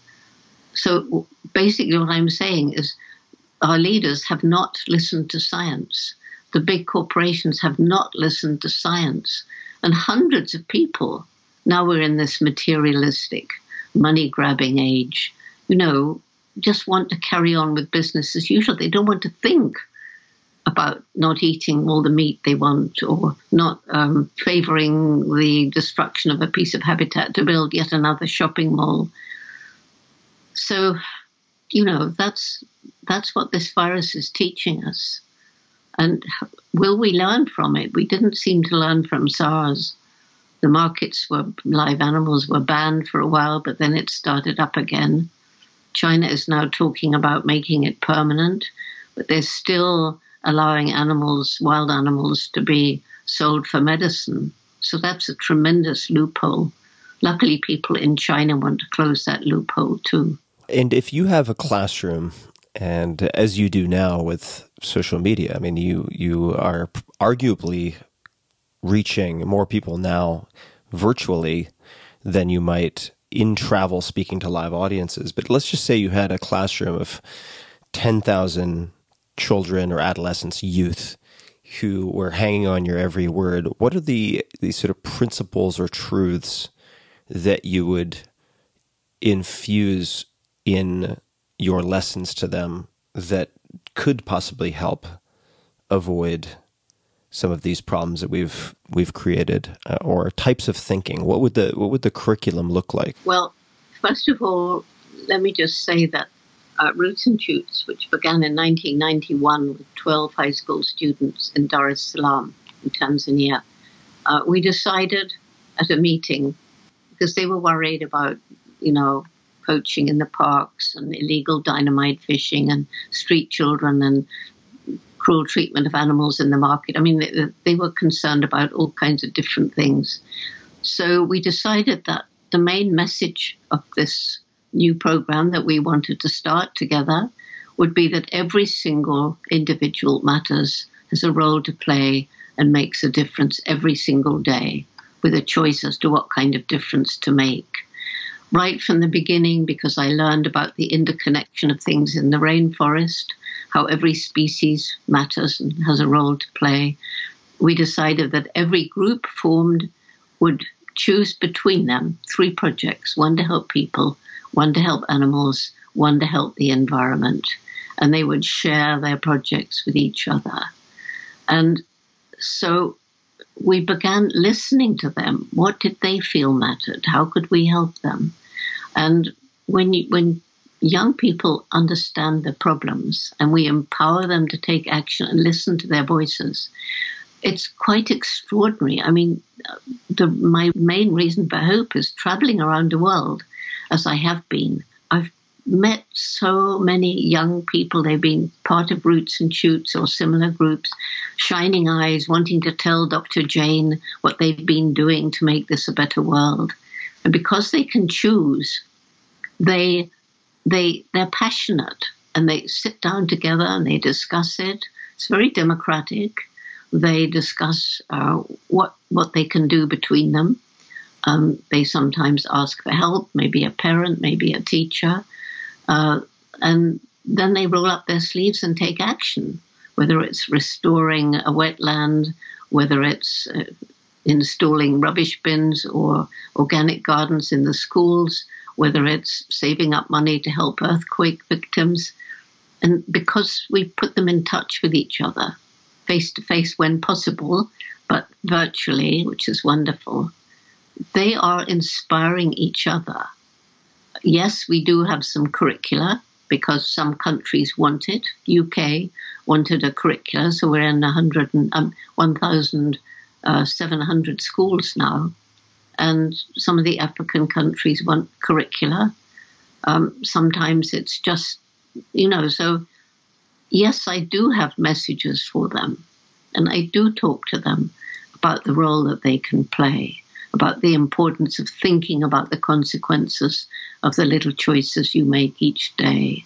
So basically what I'm saying is our leaders have not listened to science. The big corporations have not listened to science. And hundreds of people, now we're in this materialistic, money-grabbing age, you know, just want to carry on with business as usual. They don't want to think about not eating all the meat they want, or not um, favoring the destruction of a piece of habitat to build yet another shopping mall. So, you know, that's that's what this virus is teaching us. And will we learn from it? We didn't seem to learn from SARS. The markets were, live animals were banned for a while, but then it started up again. China is now talking about making it permanent, but they're still allowing animals, wild animals, to be sold for medicine. So that's a tremendous loophole. Luckily, people in China want to close that loophole too.
And if you have a classroom, and as you do now with social media, I mean, you you are arguably reaching more people now virtually than you might in travel speaking to live audiences. But let's just say you had a classroom of ten thousand children or adolescents, youth, who were hanging on your every word. What are the, the sort of principles or truths that you would infuse in your lessons to them that could possibly help avoid some of these problems that we've we've created, uh, or types of thinking? What would the what would the curriculum look like?
Well, first of all, let me just say that uh, Roots and Shoots, which began in nineteen ninety-one with twelve high school students in Dar es Salaam in Tanzania, uh, we decided at a meeting, because they were worried about, you know, poaching in the parks and illegal dynamite fishing and street children and cruel treatment of animals in the market. I mean, they, they were concerned about all kinds of different things. So we decided that the main message of this new program that we wanted to start together would be that every single individual matters, has a role to play, and makes a difference every single day, with a choice as to what kind of difference to make. right from the beginning, because I learned about the interconnection of things in the rainforest, how every species matters and has a role to play. We decided that every group formed would choose between them three projects, one to help people, one to help animals, one to help the environment. And they would share their projects with each other. And so we began listening to them. What did they feel mattered? How could we help them? And when you, when young people understand the problems and we empower them to take action and listen to their voices, it's quite extraordinary. I mean, the, my main reason for hope is traveling around the world, as I have been. I've met so many young people. They've been part of Roots and Shoots or similar groups, shining eyes, wanting to tell Doctor Jane what they've been doing to make this a better world. And because they can choose, they, they, they're passionate, and they sit down together and they discuss it. It's very democratic. They discuss uh, what, what they can do between them. Um, they sometimes ask for help, maybe a parent, maybe a teacher. Uh, and then they roll up their sleeves and take action, whether it's restoring a wetland, whether it's uh, installing rubbish bins or organic gardens in the schools, whether it's saving up money to help earthquake victims. And because we put them in touch with each other, face-to-face when possible, but virtually, which is wonderful, they are inspiring each other. Yes, we do have some curricula because some countries want it. U K wanted a curricula, so we're in one hundred and, um, one thousand seven hundred schools now. And some of the African countries want curricula. Um, sometimes it's just, you know, so yes, I do have messages for them. And I do talk to them about the role that they can play, about the importance of thinking about the consequences of the little choices you make each day,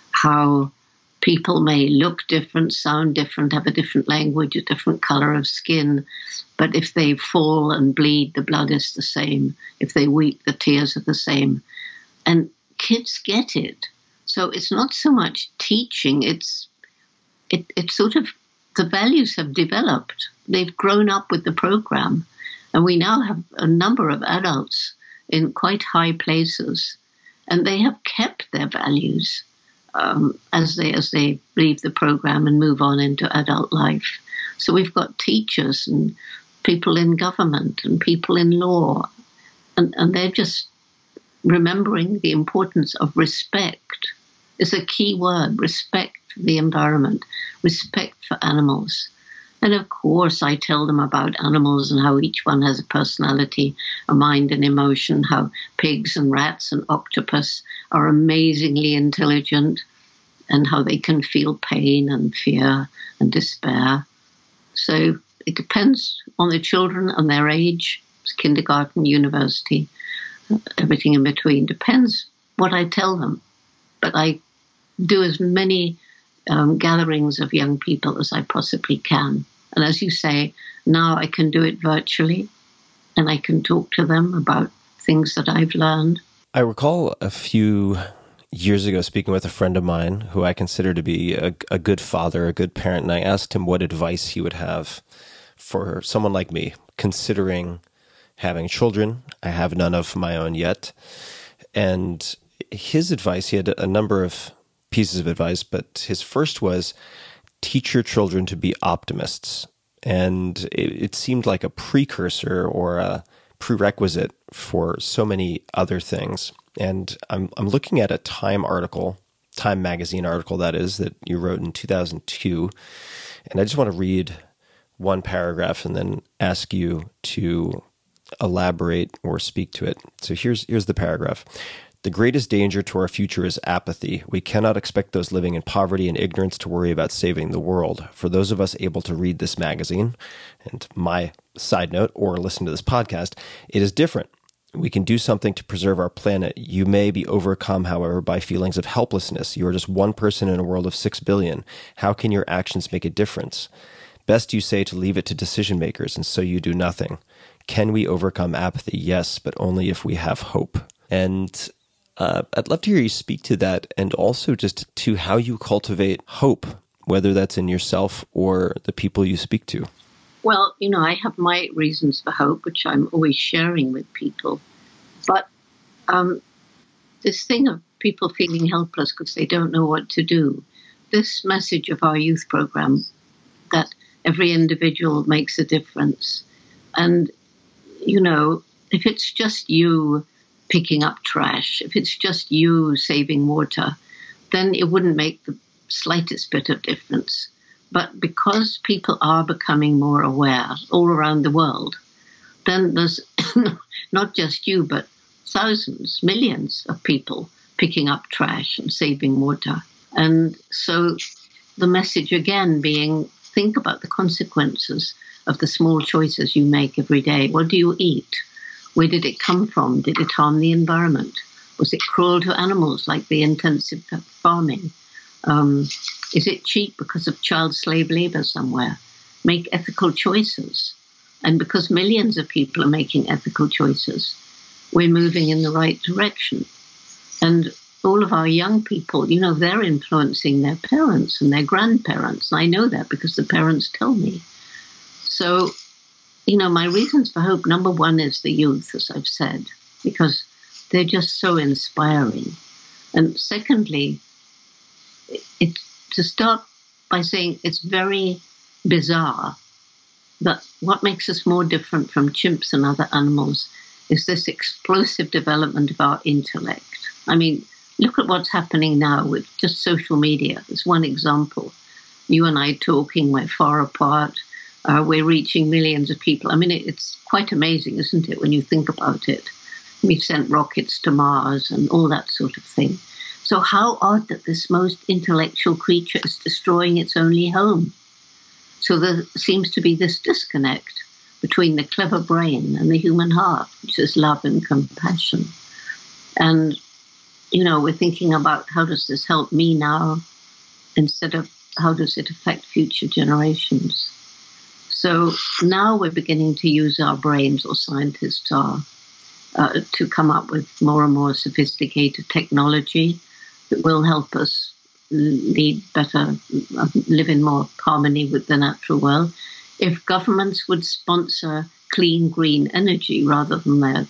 how people may look different, sound different, have a different language, a different color of skin, but if they fall and bleed, the blood is the same. If they weep, the tears are the same. And kids get it. So it's not so much teaching, it's it, it's sort of, the values have developed. They've grown up with the program. And we now have a number of adults in quite high places, and they have kept their values um, as they as they leave the program and move on into adult life. So we've got teachers and people in government and people in law, and, and they're just remembering the importance of respect. Is a key word, respect for the environment, respect for animals. And of course, I tell them about animals and how each one has a personality, a mind and emotion, how pigs and rats and octopus are amazingly intelligent, and how they can feel pain and fear and despair. So it depends on the children and their age, kindergarten, university, everything in between. Depends what I tell them. But I do as many um, gatherings of young people as I possibly can. And as you say, now I can do it virtually, and I can talk to them about things that I've learned.
I recall a few years ago speaking with a friend of mine who I consider to be a, a good father, a good parent, and I asked him what advice he would have for someone like me, considering having children. I have none of my own yet. And his advice, he had a number of pieces of advice, but his first was, teach your children to be optimists. And it, it seemed like a precursor or a prerequisite for so many other things. And I'm I'm looking at a Time article, Time magazine article that is, that you wrote in two thousand two. And I just want to read one paragraph and then ask you to elaborate or speak to it. So here's here's the paragraph. The greatest danger to our future is apathy. We cannot expect those living in poverty and ignorance to worry about saving the world. For those of us able to read this magazine, and my side note, or listen to this podcast, it is different. We can do something to preserve our planet. You may be overcome, however, by feelings of helplessness. You are just one person in a world of six billion. How can your actions make a difference? Best, you say, to leave it to decision makers, and so you do nothing. Can we overcome apathy? Yes, but only if we have hope. And uh, I'd love to hear you speak to that, and also just to how you cultivate hope, whether that's in yourself or the people you speak to.
Well, you know, I have my reasons for hope, which I'm always sharing with people. But um, this thing of people feeling helpless because they don't know what to do, this message of our youth program, that every individual makes a difference. And, you know, if it's just you picking up trash, if it's just you saving water, then it wouldn't make the slightest bit of difference. But because people are becoming more aware all around the world, then there's not just you, but thousands, millions of people picking up trash and saving water. And so the message again being, think about the consequences of the small choices you make every day. What do you eat? Where did it come from? Did it harm the environment? Was it cruel to animals like the intensive farming? Um, is it cheap because of child slave labor somewhere? Make ethical choices. And because millions of people are making ethical choices, we're moving in the right direction. And all of our young people, you know, they're influencing their parents and their grandparents. And I know that because the parents tell me. So, you know, my reasons for hope, number one is the youth, as I've said, because they're just so inspiring. And secondly, it, to start by saying it's very bizarre that what makes us more different from chimps and other animals is this explosive development of our intellect. I mean, look at what's happening now with just social media. It's one example. You and I talking, we're far apart. Uh, we're reaching millions of people. I mean, it, it's quite amazing, isn't it, when you think about it? We've sent rockets to Mars and all that sort of thing. So how odd that this most intellectual creature is destroying its only home. So there seems to be this disconnect between the clever brain and the human heart, which is love and compassion. And, you know, we're thinking about how does this help me now instead of how does it affect future generations. So now we're beginning to use our brains, or scientists are, uh, to come up with more and more sophisticated technology that will help us lead better, live in more harmony with the natural world. If governments would sponsor clean, green energy rather than their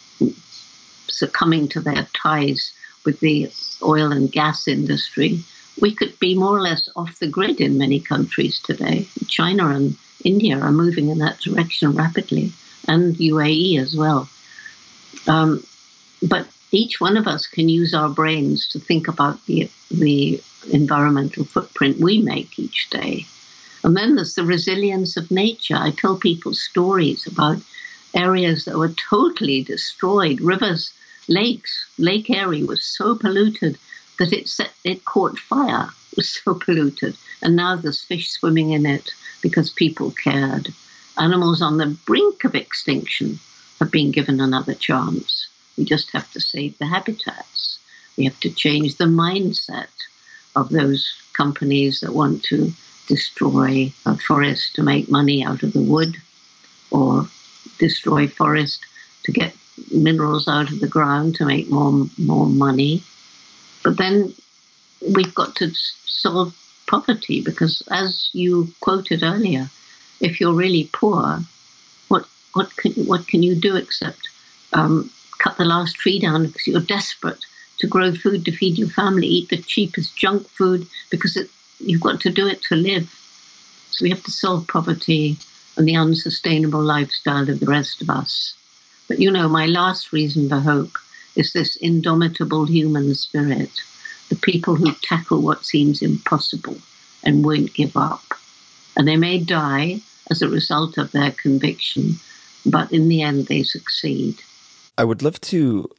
succumbing to their ties with the oil and gas industry, we could be more or less off the grid in many countries today. China and India are moving in that direction rapidly, and U A E as well. Um, but each one of us can use our brains to think about the, the environmental footprint we make each day. And then there's the resilience of nature. I tell people stories about areas that were totally destroyed, rivers, lakes. Lake Erie was so polluted that it set, it caught fire. It was so polluted. And now there's fish swimming in it because people cared. Animals on the brink of extinction have been given another chance. We just have to save the habitats. We have to change the mindset of those companies that want to destroy a forest to make money out of the wood, or destroy forest to get minerals out of the ground to make more, more money. But then we've got to solve poverty, because as you quoted earlier, if you're really poor, what what can what can you do except um, cut the last tree down because you're desperate to grow food to feed your family, eat the cheapest junk food because it, you've got to do it to live. So we have to solve poverty and the unsustainable lifestyle of the rest of us. But you know, my last reason for hope is this indomitable human spirit, the people who tackle what seems impossible and won't give up. And they may die as a result of their conviction, but in the end they succeed.
I would love to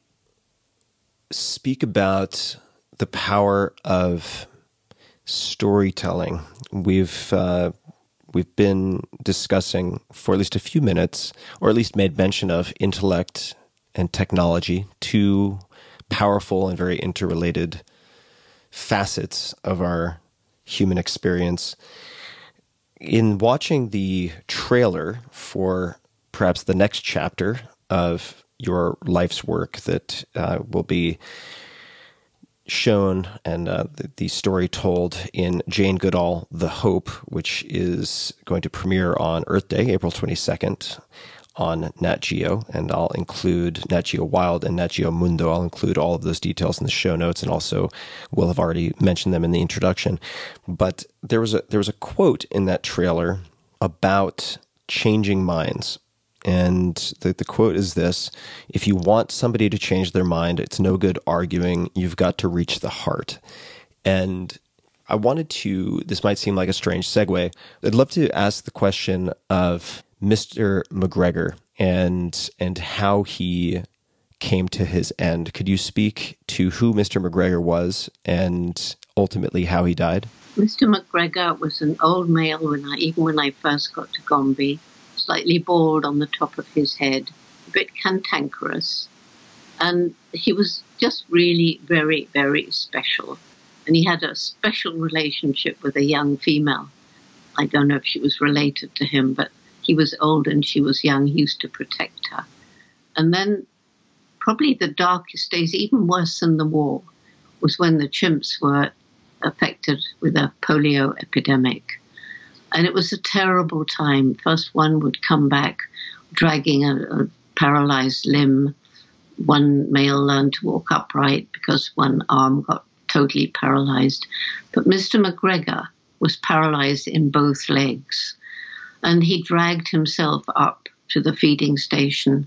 speak about the power of storytelling. We've uh, we've been discussing for at least a few minutes, or at least made mention of, intellect and technology, two powerful and very interrelated facets of our human experience. In watching the trailer for perhaps the next chapter of your life's work that uh, will be shown and uh, the, the story told in Jane Goodall, The Hope, which is going to premiere on Earth Day, April twenty-second, on Nat Geo. And I'll include Nat Geo Wild and Nat Geo Mundo. I'll include all of those details in the show notes, and also will have already mentioned them in the introduction. But there was a there was a quote in that trailer about changing minds. And the, the quote is this: if you want somebody to change their mind, it's no good arguing. You've got to reach the heart. And I wanted to, this might seem like a strange segue. I'd love to ask the question of Mister McGregor and, and how he came to his end. Could you speak to who Mister McGregor was and ultimately how he died?
Mister McGregor was an old male when I, even when I first got to Gombe. Slightly bald on the top of his head, a bit cantankerous. And he was just really very, very special. And he had a special relationship with a young female. I don't know if she was related to him, but he was old and she was young. He used to protect her. And then probably the darkest days, even worse than the war, was when the chimps were affected with a polio epidemic. And it was a terrible time. First one would come back dragging a, a paralyzed limb. One male learned to walk upright because one arm got totally paralyzed. But Mister McGregor was paralyzed in both legs. And he dragged himself up to the feeding station.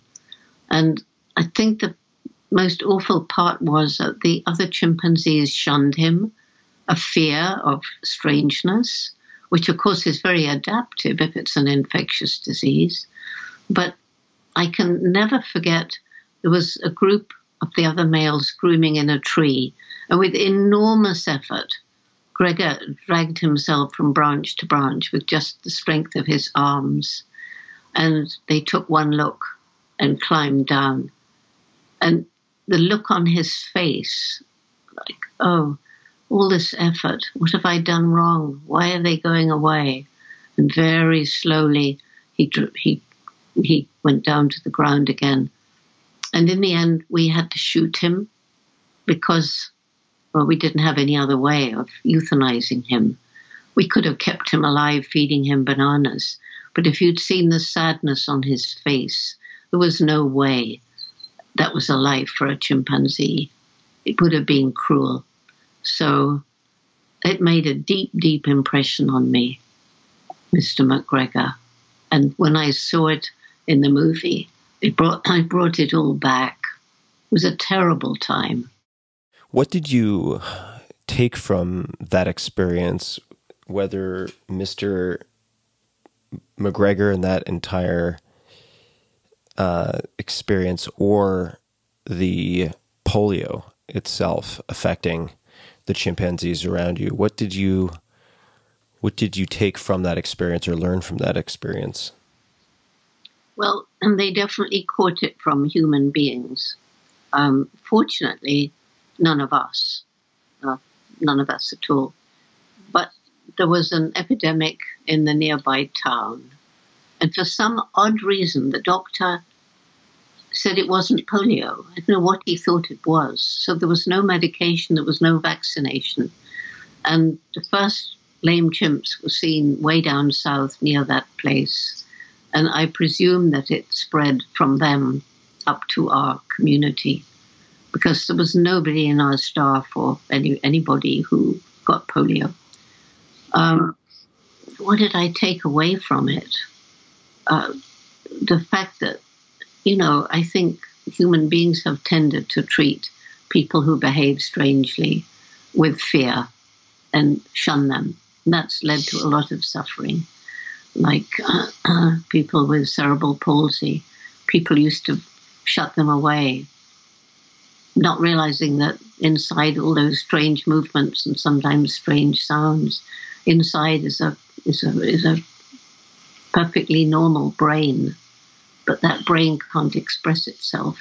And I think the most awful part was that the other chimpanzees shunned him, a fear of strangeness, which of course is very adaptive if it's an infectious disease. But I can never forget there was a group of the other males grooming in a tree, and with enormous effort, Gregor dragged himself from branch to branch with just the strength of his arms. And they took one look and climbed down. And the look on his face, like, oh, all this effort, what have I done wrong? Why are they going away? And very slowly he he he went down to the ground again. And in the end, we had to shoot him because, well, we didn't have any other way of euthanizing him. We could have kept him alive, feeding him bananas. But if you'd seen the sadness on his face, there was no way that was a life for a chimpanzee. It would have been cruel. So it made a deep, deep impression on me, Mister McGregor. And when I saw it in the movie, it brought I brought it all back. It was a terrible time.
What did you take from that experience, whether Mister McGregor and that entire uh, experience or the polio itself affecting the chimpanzees around you? What did you what did you take from that experience or learn from that experience?
Well, and they definitely caught it from human beings. Um, fortunately, none of us, uh, none of us at all. But there was an epidemic in the nearby town. And for some odd reason, the doctor said it wasn't polio. I don't know what he thought it was. So there was no medication, there was no vaccination. And the first lame chimps were seen way down south near that place. And I presume that it spread from them up to our community, because there was nobody in our staff or any anybody who got polio. Um, what did I take away from it? Uh, the fact that, you know, I think human beings have tended to treat people who behave strangely with fear and shun them. And that's led to a lot of suffering, like uh, uh, people with cerebral palsy. People used to shut them away, not realizing that inside all those strange movements and sometimes strange sounds, inside is a is a is a perfectly normal brain, but that brain can't express itself.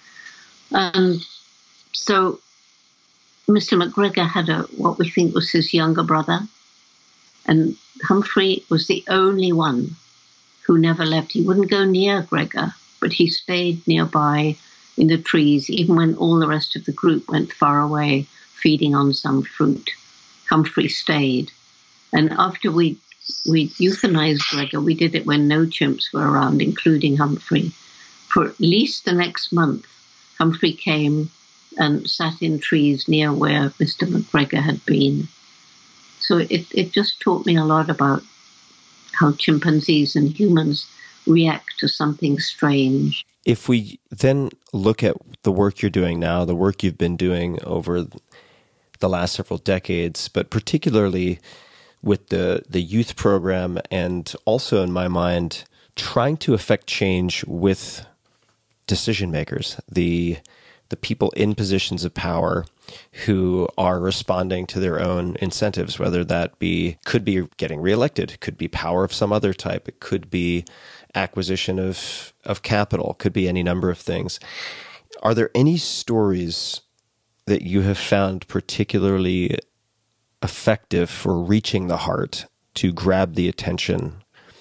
And so Mister McGregor had a what we think was his younger brother, and Humphrey was the only one who never left. He wouldn't go near Gregor but he stayed nearby in the trees, even when all the rest of the group went far away, feeding on some fruit. Humphrey stayed. And after we we euthanized Gregor, we did it when no chimps were around, including Humphrey. For at least the next month, Humphrey came and sat in trees near where Mister McGregor had been. So it, it just taught me a lot about how chimpanzees and humans react to something strange.
If we then look at the work you're doing now, the work you've been doing over the last several decades, but particularly with the, the youth program, and also in my mind, trying to affect change with decision makers, the the people in positions of power who are responding to their own incentives, whether that be, could be getting reelected, could be power of some other type, it could be acquisition of, of capital, could be any number of things. Are there any stories that you have found particularly effective for reaching the heart to grab the attention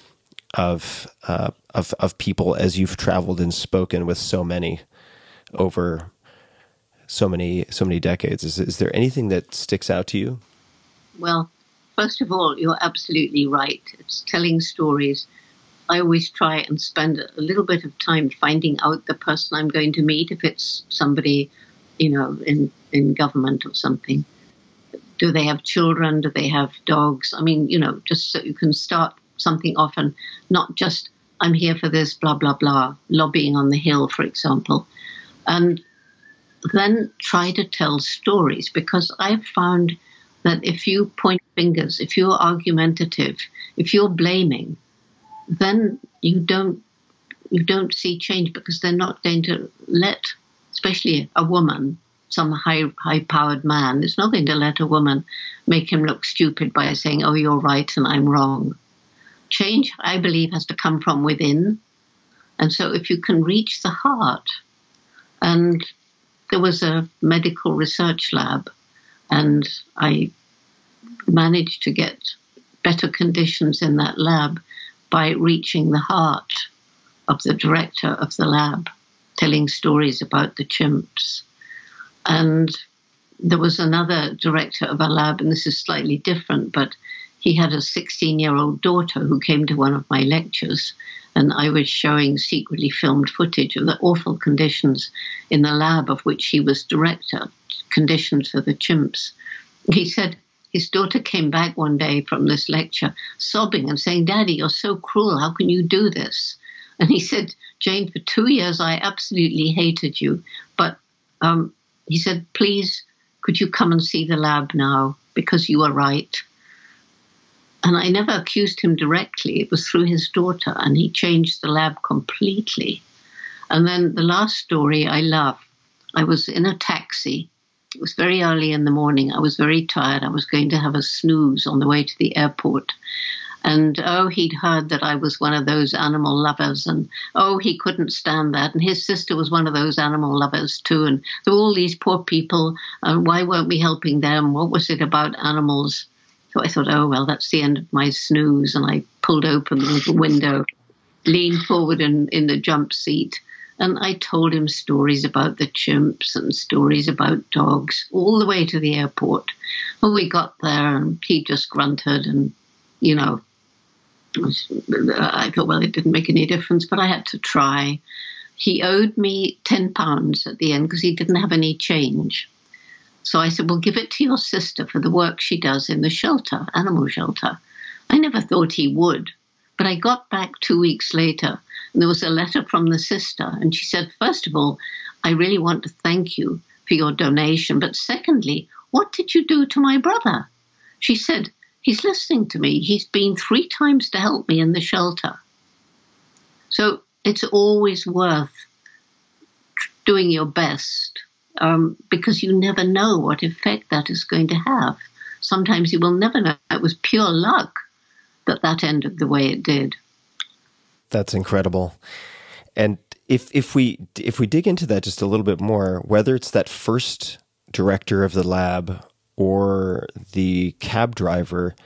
of uh, of of people as you've traveled and spoken with so many over so many so many decades? Is is there anything that sticks out to you?
Well, first of all, you're absolutely right. It's telling stories. I always try and spend a little bit of time finding out the person I'm going to meet, if it's somebody, you know, in, in government or something. Do they have children? Do they have dogs? I mean, you know, just so you can start something off and not just, I'm here for this, blah, blah, blah, lobbying on the Hill, for example. And then try to tell stories, because I've found that if you point fingers, if you're argumentative, if you're blaming, then you don't you don't see change, because they're not going to let, especially a woman, some high high-powered man, is not going to let a woman make him look stupid by saying, oh, you're right and I'm wrong. Change, I believe, has to come from within. And so if you can reach the heart, and there was a medical research lab, and I managed to get better conditions in that lab by reaching the heart of the director of the lab, telling stories about the chimps. And there was another director of a lab, and this is slightly different, but he had a sixteen-year-old daughter who came to one of my lectures, and I was showing secretly filmed footage of the awful conditions in the lab of which he was director, conditions for the chimps. He said his daughter came back one day from this lecture sobbing and saying, Daddy, you're so cruel. How can you do this? And he said, Jane, for two years I absolutely hated you. But um, he said, please, could you come and see the lab now? Because you are right. And I never accused him directly. It was through his daughter, and he changed the lab completely. And then the last story I love. I was in a taxi. It was very early in the morning. I was very tired. I was going to have a snooze on the way to the airport. And, oh, he'd heard that I was one of those animal lovers. And, oh, he couldn't stand that. And his sister was one of those animal lovers, too. And there were all these poor people. And why weren't we helping them? What was it about animals? So I thought, oh, well, that's the end of my snooze. And I pulled open the little window, leaned forward in, in the jump seat. And I told him stories about the chimps and stories about dogs all the way to the airport. Well, we got there and he just grunted and, you know, I thought, well, it didn't make any difference, but I had to try. He owed me ten pounds at the end because he didn't have any change. So I said, well, give it to your sister for the work she does in the shelter, animal shelter. I never thought he would, but I got back two weeks later. And there was a letter from the sister, and she said, first of all, I really want to thank you for your donation, but secondly, what did you do to my brother? She said, he's listening to me. He's been three times to help me in the shelter. So it's always worth doing your best, um, because you never know what effect that is going to have. Sometimes you will never know. It was pure luck that that ended the way it did.
That's incredible. And if if we if we dig into that just a little bit more, whether it's that first director of the lab or the cab driver,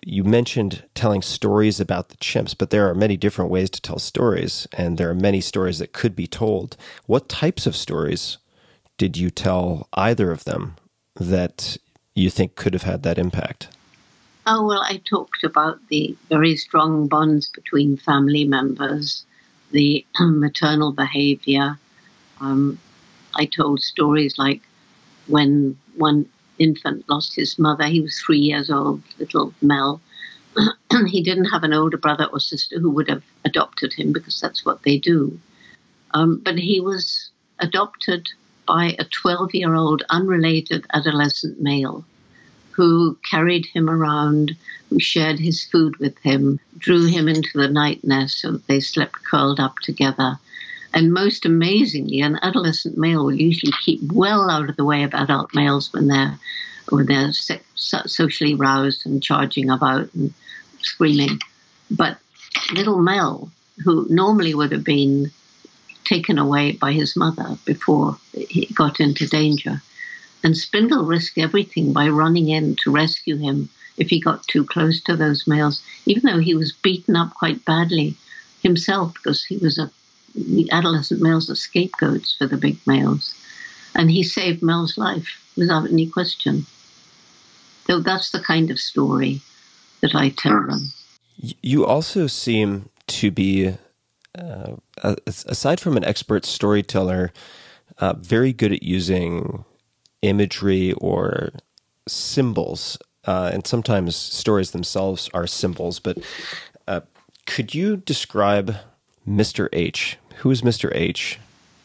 you mentioned telling stories about the chimps, but there are many different ways to tell stories, and there are many stories that could be told. What types of stories did you tell either of them that you think could have had that impact?
Oh, well, I talked about the very strong bonds between family members, the maternal behavior. Um, I told stories like when one infant lost his mother. He was three years old, little Mel. He didn't have an older brother or sister who would have adopted him because that's what they do. Um, but he was adopted by a twelve-year-old unrelated adolescent male who carried him around, who shared his food with him, drew him into the night nest so that they slept curled up together. And most amazingly, an adolescent male will usually keep well out of the way of adult males when they're when they're socially roused and charging about and screaming. But little Mel, who normally would have been taken away by his mother before he got into danger, and Spindle risked everything by running in to rescue him if he got too close to those males, even though he was beaten up quite badly himself because he was a the adolescent males are scapegoats for the big males. And he saved Mel's life without any question. So that's the kind of story that I tell them.
You also seem to be, uh, aside from an expert storyteller, uh, very good at using imagery or symbols. Uh, and sometimes stories themselves are symbols. But uh, could you describe Mister H? Who is Mister H?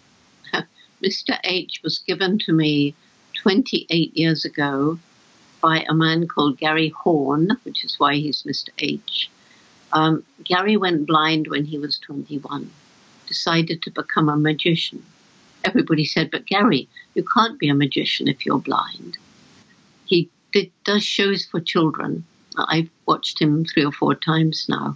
Mister H was given to me twenty-eight years ago by a man called Gary Horn, which is why he's Mister H. Um, Gary went blind when he was twenty-one, decided to become a magician. Everybody said, but Gary, you can't be a magician if you're blind. He did, does shows for children. I've watched him three or four times now.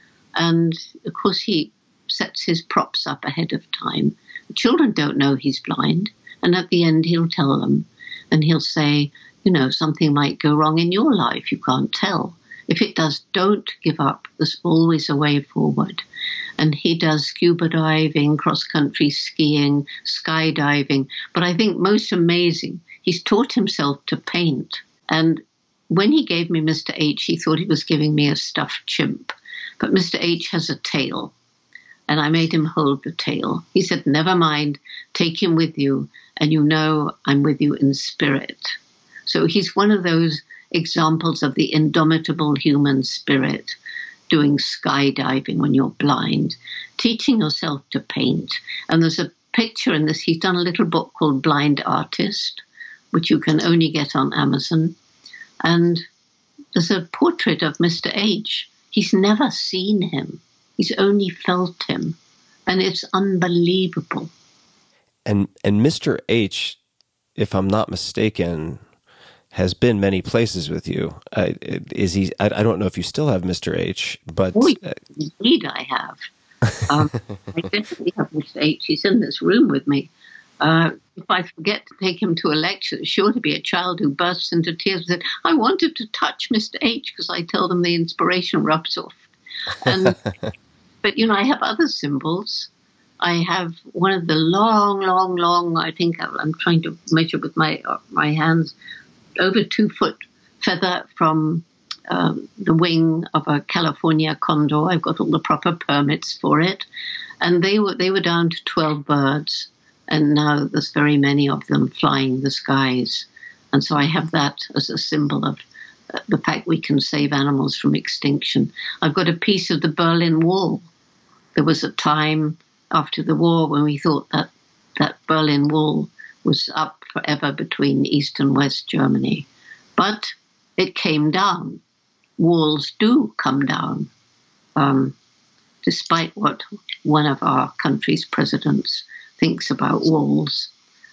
And of course, he sets his props up ahead of time. The children don't know he's blind, and at the end he'll tell them, and he'll say, you know, something might go wrong in your life, you can't tell. If it does, don't give up. There's always a way forward. And he does scuba diving, cross-country skiing, skydiving. But I think most amazing, he's taught himself to paint. And when he gave me Mister H, he thought he was giving me a stuffed chimp. But Mister H has a tail. And I made him hold the tail. He said, never mind, take him with you, and you know I'm with you in spirit. So he's one of those examples of the indomitable human spirit, doing skydiving when you're blind, teaching yourself to paint. And there's a picture in this. He's done a little book called Blind Artist, which you can only get on Amazon. And there's a portrait of Mister H. He's never seen him. He's only felt him, and it's unbelievable.
And and Mister H, if I'm not mistaken, has been many places with you. Uh, is he? I, I don't know if you still have Mister H, but
oh, indeed, I have. Um, I definitely have Mister H. He's in this room with me. Uh, if I forget to take him to a lecture, there's sure to be a child who bursts into tears and said, "I wanted to touch Mister H," because I tell them the inspiration rubs off. And but, you know, I have other symbols. I have one of the long, long, long, I think I'm trying to measure with my my hands, over two foot feather from um, the wing of a California condor. I've got all the proper permits for it. And they were they were down to twelve birds. And now there's very many of them flying the skies. And so I have that as a symbol of uh, the fact we can save animals from extinction. I've got a piece of the Berlin Wall. There was a time after the war when we thought that that Berlin Wall was up forever between East and West Germany. But it came down. Walls do come down, um, despite what one of our country's presidents thinks about walls.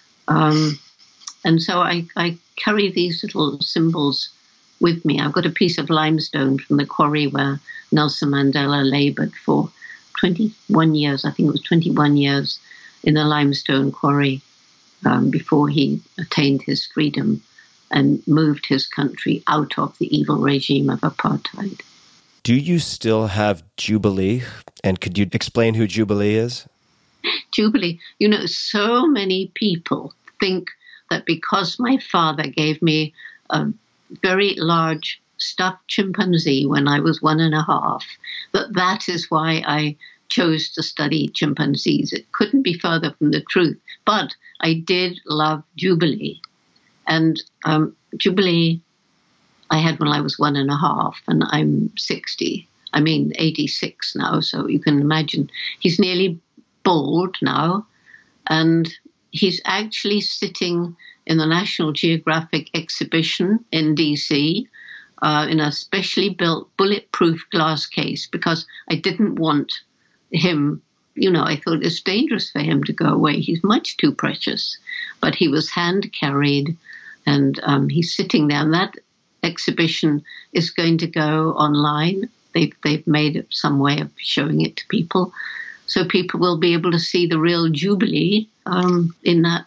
Um, and so I, I carry these little symbols with me. I've got a piece of limestone from the quarry where Nelson Mandela labored for twenty-one years, I think it was twenty-one years, in a limestone quarry um, before he attained his freedom. and moved his country out of the evil regime of apartheid.
Do you still have Jubilee? And could you explain who Jubilee is?
Jubilee, you know, so many people think that because my father gave me a very large stuffed chimpanzee when I was one and a half, that that is why I chose to study chimpanzees. It couldn't be further from the truth. But I did love Jubilee. And um, Jubilee I had when I was one and a half, and I'm sixty. I mean, eighty-six now, so you can imagine. He's nearly bald now, and he's actually sitting in the National Geographic exhibition in D C uh, in a specially built bulletproof glass case, because I didn't want him, you know, I thought it's dangerous for him to go away. He's much too precious. But he was hand-carried, and um, he's sitting there, and that exhibition is going to go online. They've, they've made some way of showing it to people, so people will be able to see the real Jubilee um, in that.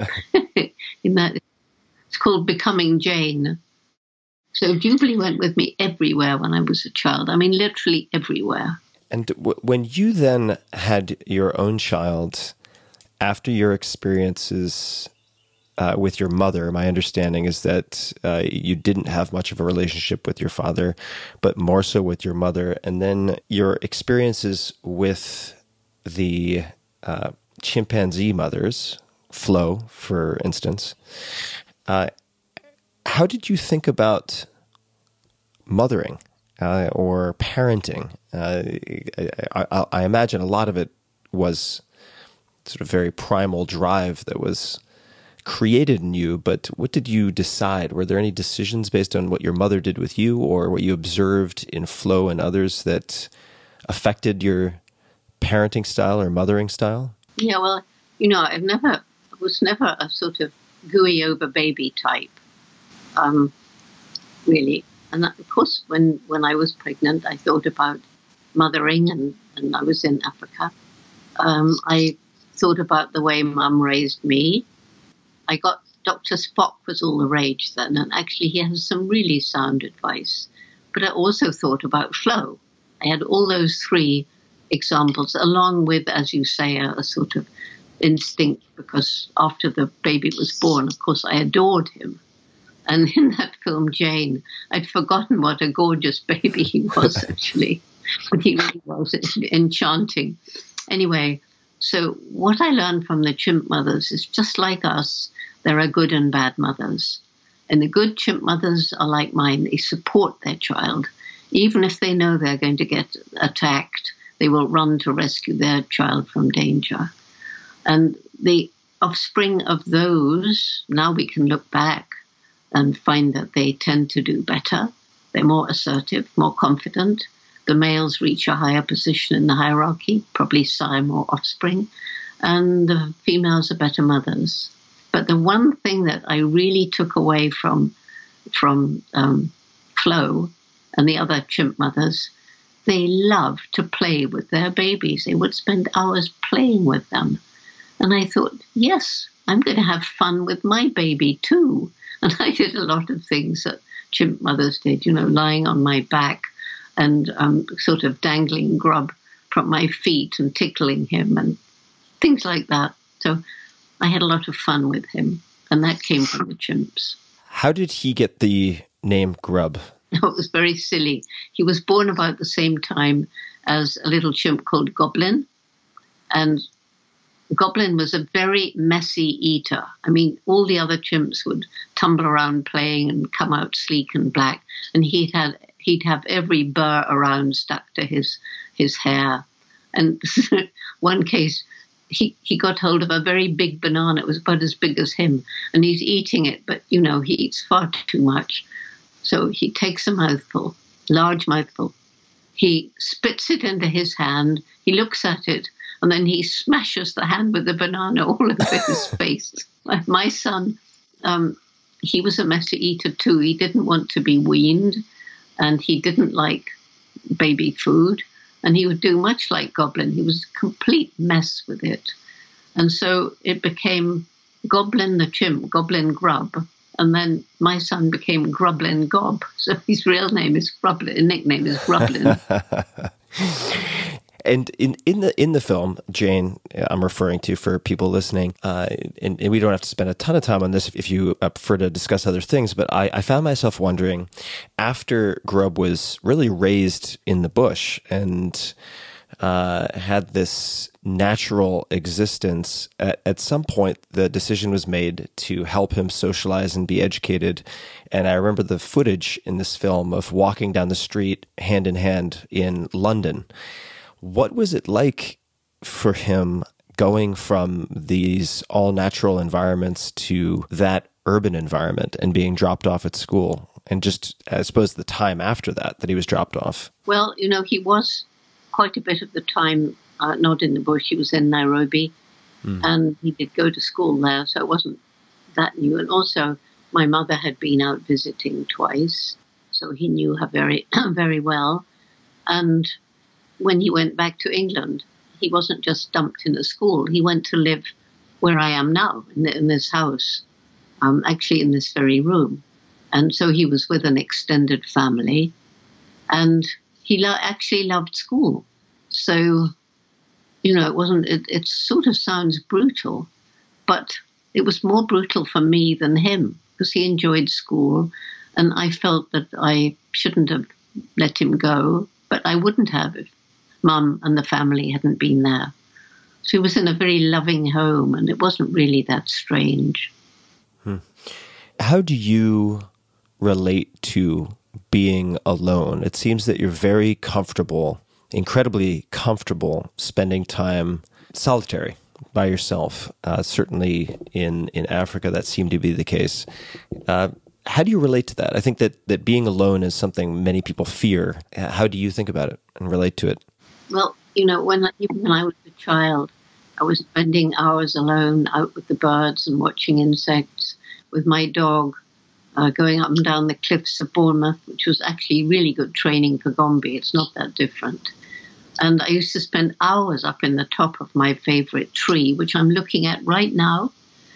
in that, it's called Becoming Jane. So Jubilee went with me everywhere when I was a child. I mean, literally everywhere.
And w- when you then had your own child, after your experiences uh, with your mother, my understanding is that uh, you didn't have much of a relationship with your father, but more so with your mother. And then your experiences with the uh, chimpanzee mothers, Flo, for instance, uh, how did you think about mothering uh, or parenting? Uh, I, I, I imagine a lot of it was sort of very primal drive that was created in you, but what did you decide? Were there any decisions based on what your mother did with you or what you observed in Flo and others that affected your parenting style or mothering style?
Yeah, well, you know, I've never, I was never a sort of gooey over baby type, um, really. And that, of course, when, when I was pregnant, I thought about mothering, and, and I was in Africa. Um, I thought about the way Mum raised me. I got Doctor Spock was all the rage then, and actually he has some really sound advice. But I also thought about Flo. I had all those three examples, along with, as you say, a, a sort of instinct, because after the baby was born, of course, I adored him. And in that film, Jane, I'd forgotten what a gorgeous baby he was, actually. But he really was enchanting. Anyway, so what I learned from the chimp mothers is just like us, there are good and bad mothers. And the good chimp mothers are like mine. They support their child. Even if they know they're going to get attacked, they will run to rescue their child from danger. And the offspring of those, now we can look back and find that they tend to do better. They're more assertive, more confident. The males reach a higher position in the hierarchy, probably sire more offspring, and the females are better mothers. But the one thing that I really took away from, from um, Flo and the other chimp mothers, they love to play with their babies. They would spend hours playing with them. And I thought, yes, I'm going to have fun with my baby too. And I did a lot of things that chimp mothers did, you know, lying on my back and um, sort of dangling grub from my feet and tickling him and things like that. So I had a lot of fun with him, and that came from the chimps.
How did he get the name Grub?
It was very silly. He was born about the same time as a little chimp called Goblin, and Goblin was a very messy eater. I mean, all the other chimps would tumble around playing and come out sleek and black, and he'd had he'd have every burr around stuck to his his hair. And one case, he, he got hold of a very big banana. It was about as big as him, and he's eating it, but, you know, he eats far too much. So he takes a mouthful, large mouthful. He spits it into his hand. He looks at it, and then he smashes the hand with the banana all over his face. My son, um, he was a messy eater too. He didn't want to be weaned, and he didn't like baby food. And he would do much like Goblin. He was a complete mess with it. And so it became Goblin the chimp, Goblin Grub. And then my son became Grublin Gob. So his real name is Grublin, nickname is Grublin.
And in, in the in the film, Jane, I'm referring to for people listening, uh, and, and we don't have to spend a ton of time on this if you prefer to discuss other things, but I, I found myself wondering, after Grub was really raised in the bush and uh, had this natural existence, at, at some point the decision was made to help him socialize and be educated. And I remember the footage in this film of walking down the street hand in hand in London. What was it like for him going from these all-natural environments to that urban environment and being dropped off at school? And just, I suppose, the time after that, that he was dropped off.
Well, you know, he was quite a bit of the time uh, not in the bush. He was in Nairobi, mm. and he did go to school there, so it wasn't that new. And also, my mother had been out visiting twice, so he knew her very, very well. And when he went back to England, he wasn't just dumped in a school. He went to live where I am now, in, the, in this house, um, actually in this very room. And so he was with an extended family, and he lo- actually loved school. So, you know, it wasn't, it, it sort of sounds brutal, but it was more brutal for me than him, because he enjoyed school, and I felt that I shouldn't have let him go, but I wouldn't have if Mum and the family hadn't been there. So he was in a very loving home, and it wasn't really that strange.
Hmm. How do you relate to being alone? It seems that you're very comfortable, incredibly comfortable, spending time solitary by yourself. Uh, certainly in, in Africa, that seemed to be the case. Uh, how do you relate to that? I think that, that being alone is something many people fear. How do you think about it and relate to it?
Well, you know, when even when I was a child, I was spending hours alone out with the birds and watching insects with my dog, uh, going up and down the cliffs of Bournemouth, which was actually really good training for Gombe. It's not that different. And I used to spend hours up in the top of my favorite tree, which I'm looking at right now.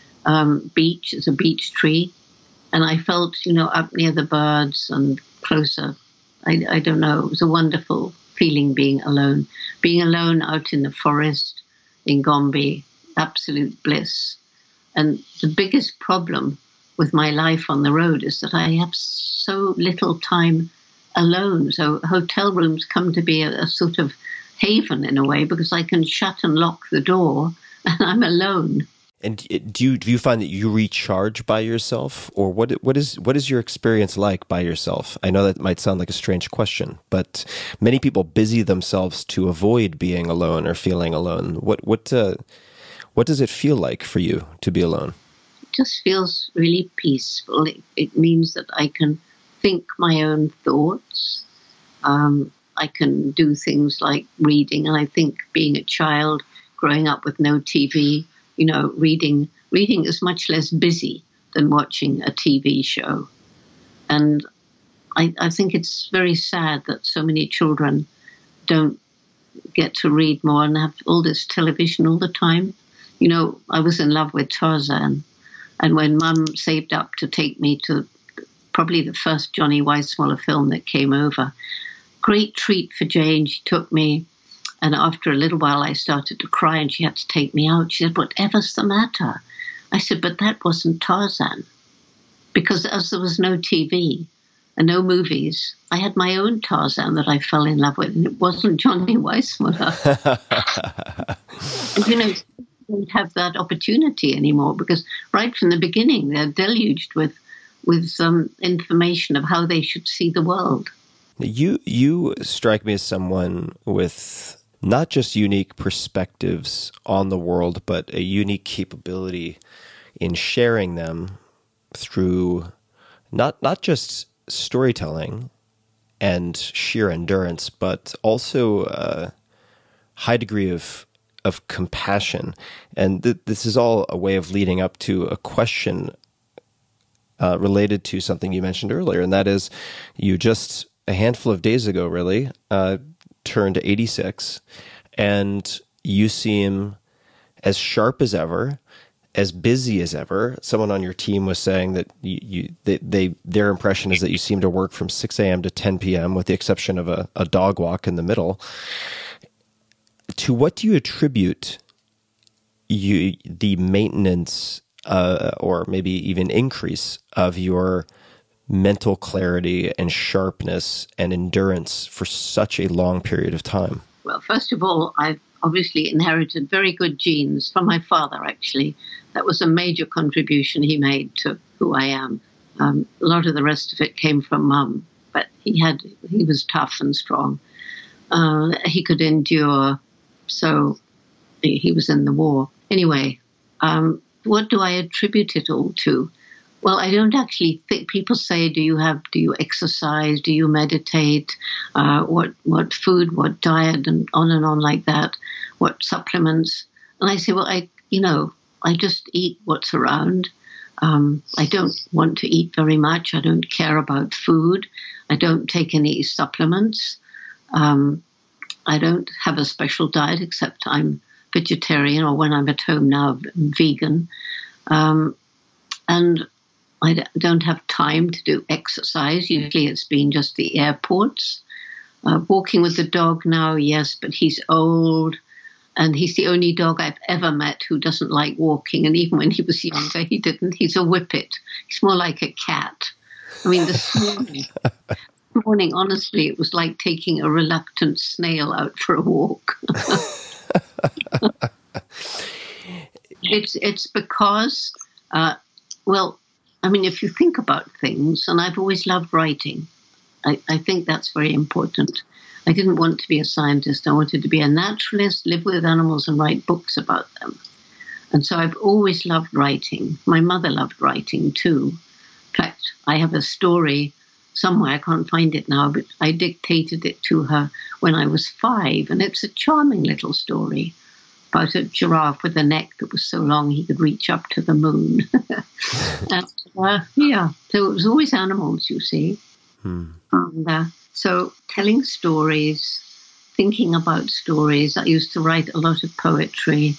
Um, beech is a beech tree. And I felt, you know, up near the birds and closer. I, I don't know. It was a wonderful feeling being alone. Being alone out in the forest in Gombe, absolute bliss. And the biggest problem with my life on the road is that I have so little time alone. So hotel rooms come to be a, a sort of haven in a way, because I can shut and lock the door and I'm alone.
And do you do you find that you recharge by yourself, or what what is what is your experience like by yourself? I know that might sound like a strange question, but many people busy themselves to avoid being alone or feeling alone. What what uh, what does it feel like for you to be alone?
It just feels really peaceful. It, it means that I can think my own thoughts. Um, I can do things like reading, and I think being a child, growing up with no T V. You know, reading reading is much less busy than watching a T V show. And I, I think it's very sad that so many children don't get to read more and have all this television all the time. You know, I was in love with Tarzan. And when Mum saved up to take me to probably the first Johnny Weissmuller film that came over, great treat for Jane. She took me. And after a little while, I started to cry, and she had to take me out. She said, "Whatever's the matter?" I said, "But that wasn't Tarzan." Because as there was no T V and no movies, I had my own Tarzan that I fell in love with, and it wasn't Johnny Weissmuller. And, you know, don't have that opportunity anymore, because right from the beginning, they're deluged with, with um, information of how they should see the world.
You, you strike me as someone with not just unique perspectives on the world, but a unique capability in sharing them through not not just storytelling and sheer endurance, but also a high degree of of compassion. And th- this is all a way of leading up to a question uh, related to something you mentioned earlier, and that is, you just a handful of days ago, really, uh, turned eighty-six, and you seem as sharp as ever, as busy as ever. Someone on your team was saying that you, you they, they their impression is that you seem to work from six a.m. to ten p.m. with the exception of a, a dog walk in the middle. To what do you attribute you the maintenance uh, or maybe even increase of your mental clarity and sharpness and endurance for such a long period of time?
Well, first of all, I've obviously inherited very good genes from my father, actually. That was a major contribution he made to who I am. Um, a lot of the rest of it came from Mum, but he had he was tough and strong. Uh, he could endure, so he was in the war. Anyway, um, what do I attribute it all to? Well, I don't actually think. People say, do you have, do you exercise, do you meditate, uh, what what food, what diet, and on and on like that, what supplements? And I say, well, I, you know, I just eat what's around. Um, I don't want to eat very much. I don't care about food. I don't take any supplements. Um, I don't have a special diet except I'm vegetarian, or when I'm at home now, I'm vegan. Um, and I don't have time to do exercise. Usually it's been just the airports. Uh, walking with the dog now, yes, but he's old. And he's the only dog I've ever met who doesn't like walking. And even when he was younger, he didn't. He's a whippet. He's more like a cat. I mean, this morning, this morning, honestly, it was like taking a reluctant snail out for a walk. it's it's because, uh, well, I mean, if you think about things, and I've always loved writing, I, I think that's very important. I didn't want to be a scientist. I wanted to be a naturalist, live with animals, and write books about them. And so I've always loved writing. My mother loved writing too. In fact, I have a story somewhere, I can't find it now, but I dictated it to her when I was five, and it's a charming little story about a giraffe with a neck that was so long he could reach up to the moon. and, uh, yeah, so it was always animals, you see.
Hmm.
And, uh, so telling stories, thinking about stories. I used to write a lot of poetry.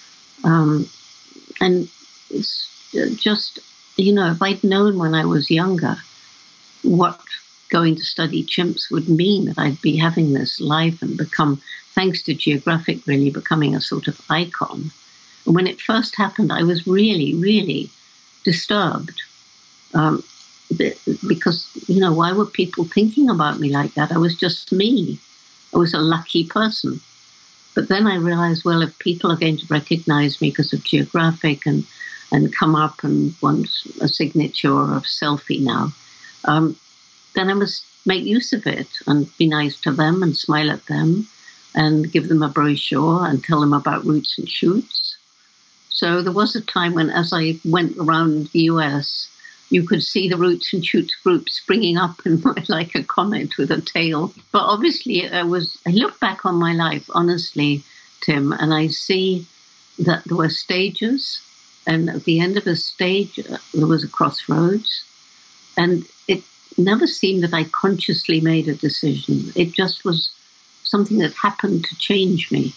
Um, and it's just, you know, if I'd known when I was younger what going to study chimps would mean, that I'd be having this life and become, thanks to Geographic, really becoming a sort of icon. And when it first happened, I was really, really disturbed. Um, because, you know, why were people thinking about me like that? I was just me. I was a lucky person. But then I realized, well, if people are going to recognize me because of Geographic and, and come up and want a signature or a selfie now, um, then I must make use of it and be nice to them and smile at them and give them a brochure and tell them about Roots and Shoots. So there was a time when, as I went around the U S, you could see the Roots and Shoots group springing up in my, like a comet with a tail. But obviously, I was. I look back on my life, honestly, Tim, and I see that there were stages, and at the end of a stage, uh, there was a crossroads, and it never seemed that I consciously made a decision. It just was something that happened to change me,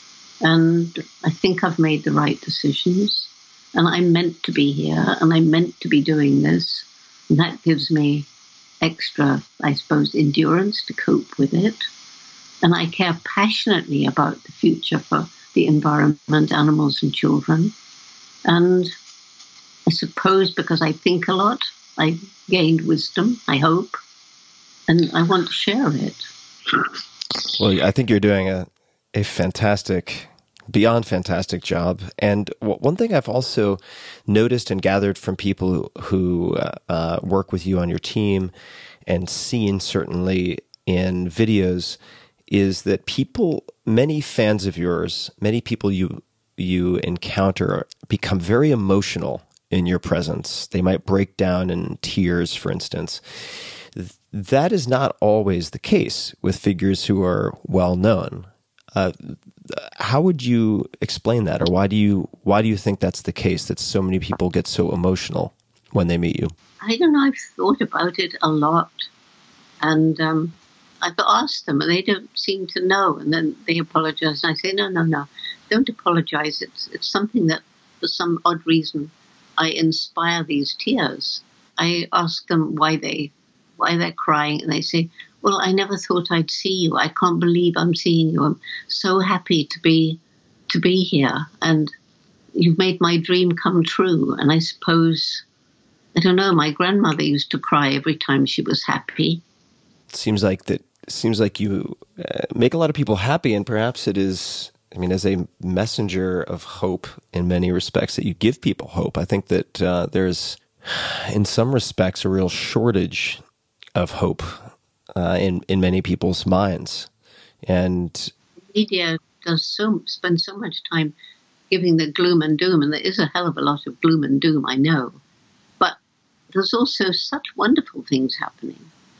and I think I've made the right decisions. And I'm meant to be here, and I'm meant to be doing this. And that gives me extra, I suppose, endurance to cope with it. And I care passionately about the future for the environment, animals, and children. And I suppose because I think a lot, I gained wisdom, I hope, and I want to share it.
Well, I think you're doing a, a fantastic beyond fantastic job. And one thing I've also noticed and gathered from people who uh, work with you on your team and seen certainly in videos is that people, many fans of yours, many people you you encounter become very emotional in your presence. They might break down in tears, for instance. That is not always the case with figures who are well known. Uh, how would you explain that, or why do you why do you think that's the case, that so many people get so emotional when they meet you?
I don't know. I've thought about it a lot, and um, I've asked them, and they don't seem to know. And then they apologize, and I say, no, no, no, don't apologize. It's it's something that for some odd reason, I inspire these tears. I ask them why they, why they're crying, and they say, well, I never thought I'd see you. I can't believe I'm seeing you. I'm so happy to be, to be here. And you've made my dream come true. And I suppose, I don't know, my grandmother used to cry every time she was happy.
It seems like that, seems like you uh, make a lot of people happy, and perhaps it is, I mean, as a messenger of hope in many respects, that you give people hope. I think that uh, there's, in some respects, a real shortage of hope uh, in, in many people's minds. And
media does so spend so much time giving the gloom and doom, and there is a hell of a lot of gloom and doom, I know. But there's also such wonderful things happening.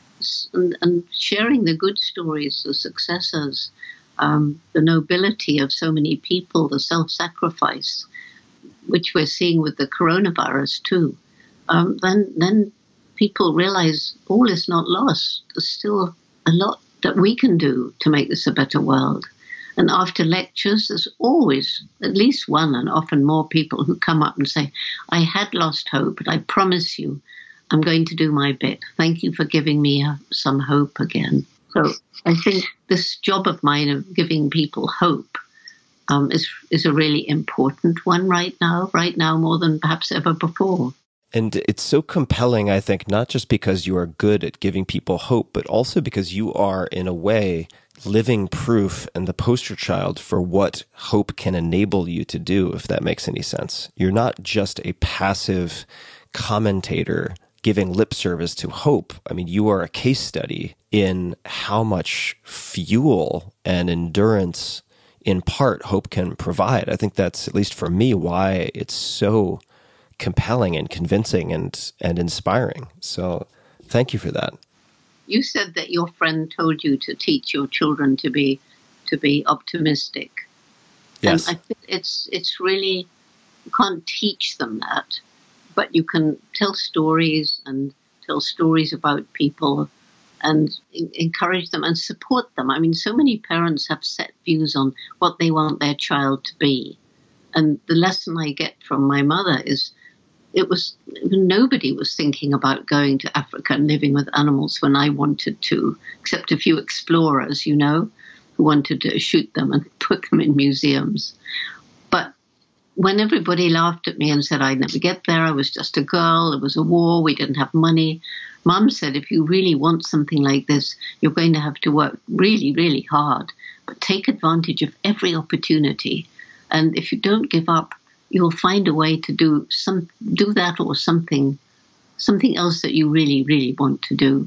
And, and sharing the good stories, the successes, um, the nobility of so many people, the self-sacrifice, which we're seeing with the coronavirus too, um, then then people realize all is not lost. There's still a lot that we can do to make this a better world. And after lectures, there's always at least one, and often more, people who come up and say, I had lost hope, but I promise you, I'm going to do my bit. Thank you for giving me uh, some hope again. So I think this job of mine of giving people hope um, is is a really important one right now, right now more than perhaps ever before.
And it's so compelling, I think, not just because you are good at giving people hope, but also because you are, in a way, living proof and the poster child for what hope can enable you to do, if that makes any sense. You're not just a passive commentator giving lip service to hope. I mean, you are a case study in how much fuel and endurance, in part, hope can provide. I think that's, at least for me, why it's so compelling and convincing and, and inspiring. So thank you for that.
You said that your friend told you to teach your children to be to be optimistic.
Yes.
And I think it's it's really, you can't teach them that, but you can tell stories and tell stories about people and encourage them and support them. I mean, so many parents have set views on what they want their child to be. And the lesson I get from my mother is, it was, nobody was thinking about going to Africa and living with animals when I wanted to, except a few explorers, you know, who wanted to shoot them and put them in museums. But when everybody laughed at me and said I'd never get there, I was just a girl, it was a war, we didn't have money, Mum said, if you really want something like this, you're going to have to work really, really hard, but take advantage of every opportunity. And if you don't give up, you'll find a way to do some, do that or something, something else that you really, really want to do.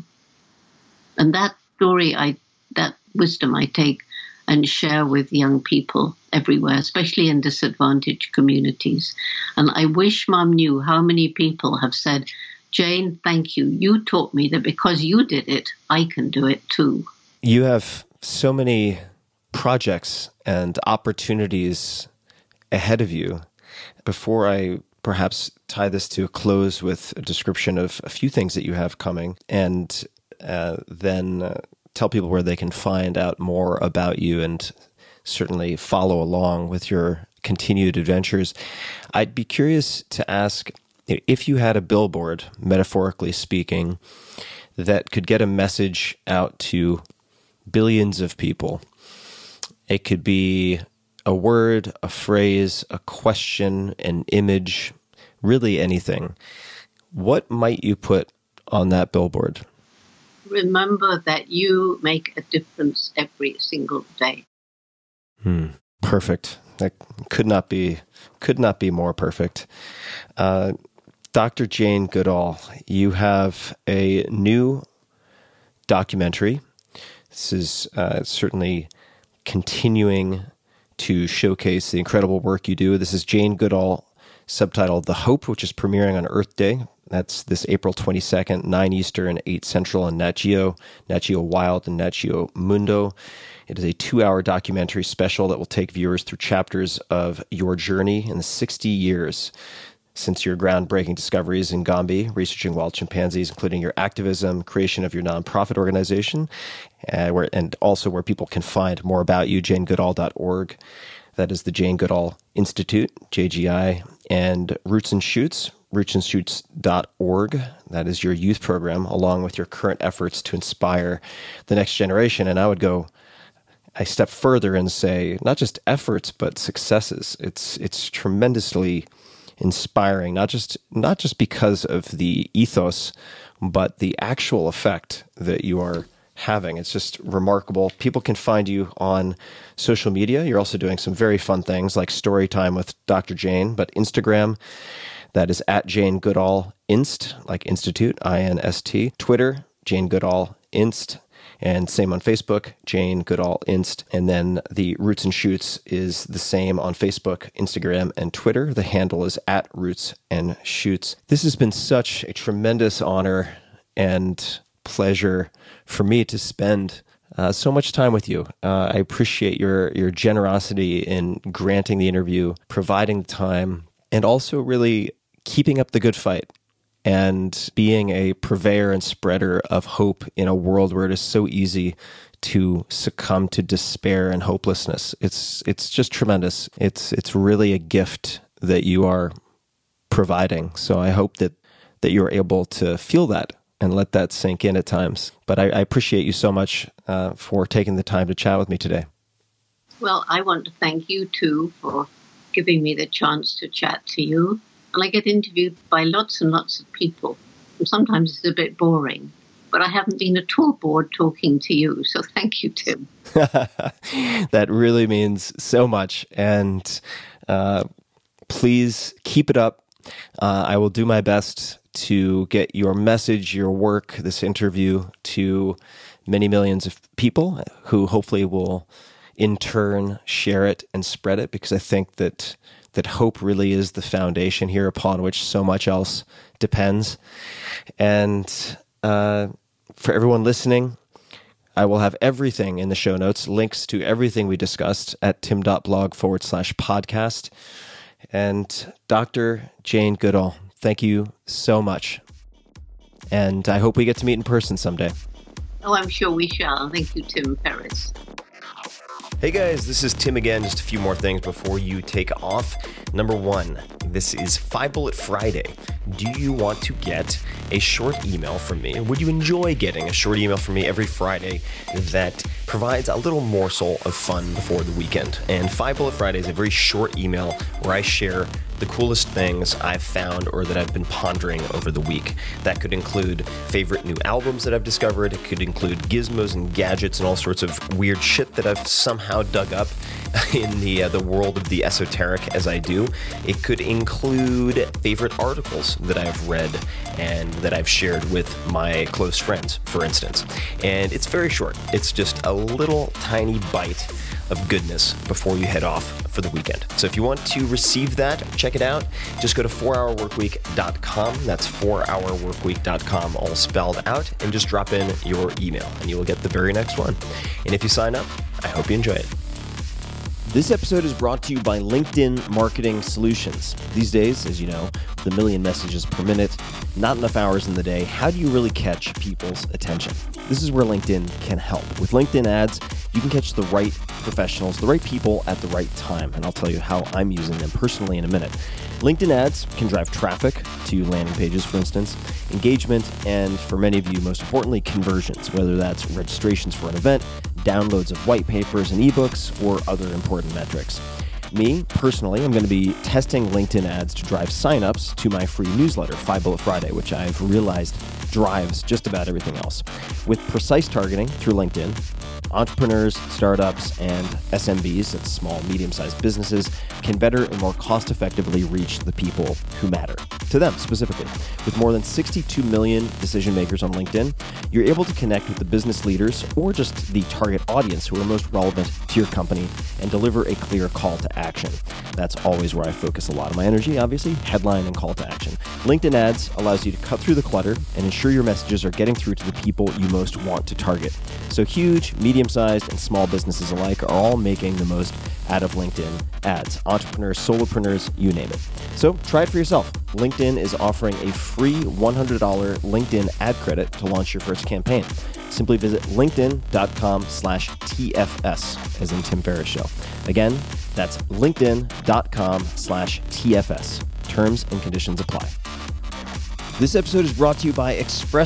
And that story, I, that wisdom I take and share with young people everywhere, especially in disadvantaged communities. And I wish Mum knew how many people have said, Jane, thank you. You taught me that because you did it, I can do it too.
You have so many projects and opportunities ahead of you. Before I perhaps tie this to a close with a description of a few things that you have coming, and uh, then uh, tell people where they can find out more about you and certainly follow along with your continued adventures, I'd be curious to ask, if you had a billboard, metaphorically speaking, that could get a message out to billions of people, it could be a word, a phrase, a question, an image, really anything. What might you put on that billboard?
Remember that you make a difference every single day.
Hmm. Perfect. That could not be could not be more perfect. Uh, Doctor Jane Goodall, you have a new documentary. This is uh, certainly continuing to showcase the incredible work you do. This is Jane Goodall, subtitled The Hope, which is premiering on Earth Day. That's this April twenty-second, nine Eastern, eight Central on Nat Geo, Nat Geo Wild, and Nat Geo Mundo. It is a two-hour documentary special that will take viewers through chapters of your journey in the sixty years since your groundbreaking discoveries in Gombe, researching wild chimpanzees, including your activism, creation of your nonprofit organization, uh, where, and also where people can find more about you, jane goodall dot org. That is the Jane Goodall Institute, J G I. and Roots and Shoots, roots and shoots dot org. That is your youth program, along with your current efforts to inspire the next generation. And I would go a step further and say, not just efforts, but successes. It's it's tremendously inspiring, not just not just because of the ethos, but the actual effect that you are having. It's just remarkable. People can find you on social media. You're also doing some very fun things like story time with Doctor Jane, but Instagram, that is at Jane Goodall Inst, like Institute, I N S T. Twitter, Jane Goodall Inst. And same on Facebook, Jane Goodall Inst. And then the Roots and Shoots is the same on Facebook, Instagram, and Twitter. The handle is at Roots and Shoots. This has been such a tremendous honor and pleasure for me to spend uh, so much time with you. Uh, I appreciate your your generosity in granting the interview, providing the time, and also really keeping up the good fight and being a purveyor and spreader of hope in a world where it is so easy to succumb to despair and hopelessness. It's it's just tremendous. It's it's really a gift that you are providing. So I hope that that you're able to feel that and let that sink in at times. But I, I appreciate you so much uh, for taking the time to chat with me today.
Well, I want to thank you too for giving me the chance to chat to you. And I get interviewed by lots and lots of people. And sometimes it's a bit boring, but I haven't been at all bored talking to you. So thank you, Tim.
That really means so much. And uh, please keep it up. Uh, I will do my best to get your message, your work, this interview to many millions of people who hopefully will in turn share it and spread it, because I think that that hope really is the foundation here upon which so much else depends. And uh, for everyone listening, I will have everything in the show notes, links to everything we discussed at tim.blog forward slash podcast. And Doctor Jane Goodall, thank you so much. And I hope we get to meet in person someday.
Oh, I'm sure we shall. Thank you, Tim Ferriss.
Hey guys, this is Tim again. Just a few more things before you take off. Number one, this is Five Bullet Friday. Do you want to get a short email from me? Would you enjoy getting a short email from me every Friday that provides a little morsel of fun before the weekend? And Five Bullet Friday is a very short email where I share the coolest things I've found or that I've been pondering over the week. That could include favorite new albums that I've discovered. It could include gizmos and gadgets and all sorts of weird shit that I've somehow dug up in the uh, the world of the esoteric as I do. It could include favorite articles that I've read and that I've shared with my close friends, for instance. And it's very short. It's just a little tiny bite of goodness before you head off for the weekend. So if you want to receive that, check it out. Just go to four hour work week dot com. That's four hour work week dot com, all spelled out, and just drop in your email and you will get the very next one. And if you sign up, I hope you enjoy it. This episode is brought to you by LinkedIn Marketing Solutions. These days, as you know, with a million messages per minute, not enough hours in the day, how do you really catch people's attention? This is where LinkedIn can help. With LinkedIn ads, you can catch the right professionals, the right people at the right time. And I'll tell you how I'm using them personally in a minute. LinkedIn ads can drive traffic to landing pages, for instance, engagement, and for many of you, most importantly, conversions, whether that's registrations for an event, downloads of white papers and ebooks, or other important metrics. Me, personally, I'm going to be testing LinkedIn ads to drive signups to my free newsletter, Five Bullet Friday, which I've realized drives just about everything else. With precise targeting through LinkedIn, entrepreneurs, startups, and S M Bs, that's small, medium-sized businesses, can better and more cost-effectively reach the people who matter to them specifically. With more than sixty-two million decision makers on LinkedIn, you're able to connect with the business leaders or just the target audience who are most relevant to your company and deliver a clear call to action. That's always where I focus a lot of my energy, obviously, headline and call to action. LinkedIn ads allows you to cut through the clutter and ensure your messages are getting through to the people you most want to target. So huge, medium-sized, and small businesses alike are all making the most out of LinkedIn ads. Entrepreneurs, solopreneurs, you name it. So try it for yourself. LinkedIn is offering a free one hundred dollars LinkedIn ad credit to launch your first campaign. Simply visit linkedin.com slash TFS, as in Tim Ferriss Show. Again, that's linkedin.com slash TFS. Terms and conditions apply. This episode is brought to you by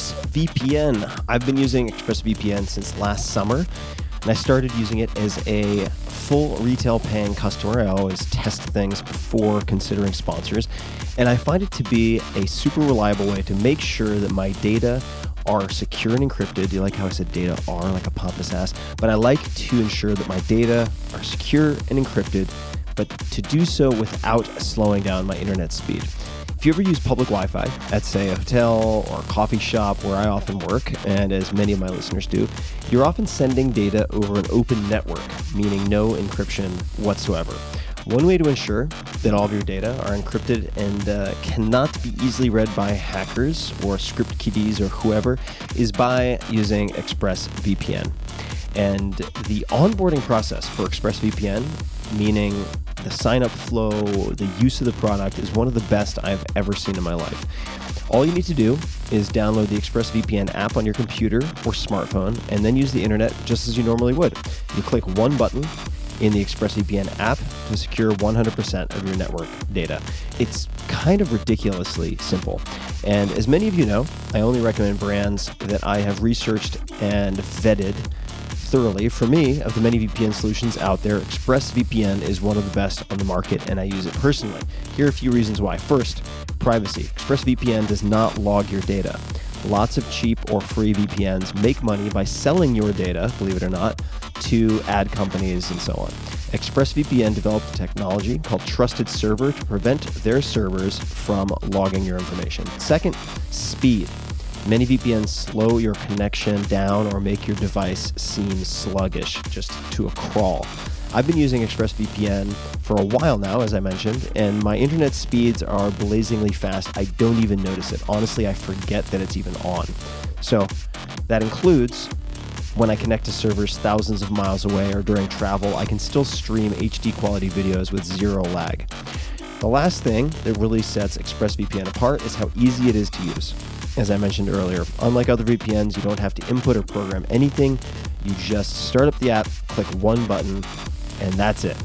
ExpressVPN. I've been using ExpressVPN since last summer, and I started using it as a full retail paying customer. I always test things before considering sponsors, and I find it to be a super reliable way to make sure that my data are secure and encrypted. You like how I said data are, like a pompous ass? But I like to ensure that my data are secure and encrypted, but to do so without slowing down my internet speed. If you ever use public Wi-Fi at, say, a hotel or a coffee shop where I often work, and as many of my listeners do, you're often sending data over an open network, meaning no encryption whatsoever. One way to ensure that all of your data are encrypted and uh, cannot be easily read by hackers or script kiddies or whoever is by using ExpressVPN. And the onboarding process for ExpressVPN, meaning the sign-up flow, the use of the product, is one of the best I've ever seen in my life. All you need to do is download the ExpressVPN app on your computer or smartphone and then use the internet just as you normally would. You click one button in the ExpressVPN app to secure one hundred percent of your network data. It's kind of ridiculously simple. And as many of you know, I only recommend brands that I have researched and vetted thoroughly. For me, of the many V P N solutions out there, ExpressVPN is one of the best on the market, and I use it personally. Here are a few reasons why. First, privacy. ExpressVPN does not log your data. Lots of cheap or free V P Ns make money by selling your data, believe it or not, to ad companies and so on. ExpressVPN developed a technology called Trusted Server to prevent their servers from logging your information. Second, speed. Many V P Ns slow your connection down or make your device seem sluggish, just to a crawl. I've been using ExpressVPN for a while now, as I mentioned, and my internet speeds are blazingly fast. I don't even notice it. Honestly, I forget that it's even on. So that includes when I connect to servers thousands of miles away or during travel, I can still stream H D quality videos with zero lag. The last thing that really sets ExpressVPN apart is how easy it is to use. As I mentioned earlier, unlike other V P Ns, you don't have to input or program anything. You just start up the app, click one button, and that's it.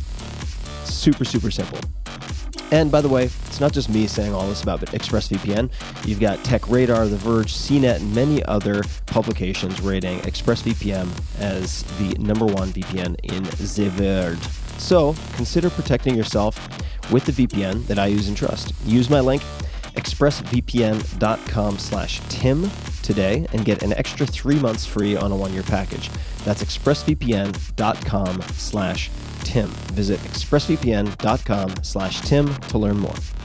Super, super simple. And by the way, it's not just me saying all this about ExpressVPN. You've got TechRadar, The Verge, C net, and many other publications rating ExpressVPN as the number one V P N in the world. So consider protecting yourself with the V P N that I use and trust. Use my link, expressvpn.com slash Tim today, and get an extra three months free on a one-year package. That's expressvpn.com slash Tim. Visit expressvpn.com slash Tim to learn more.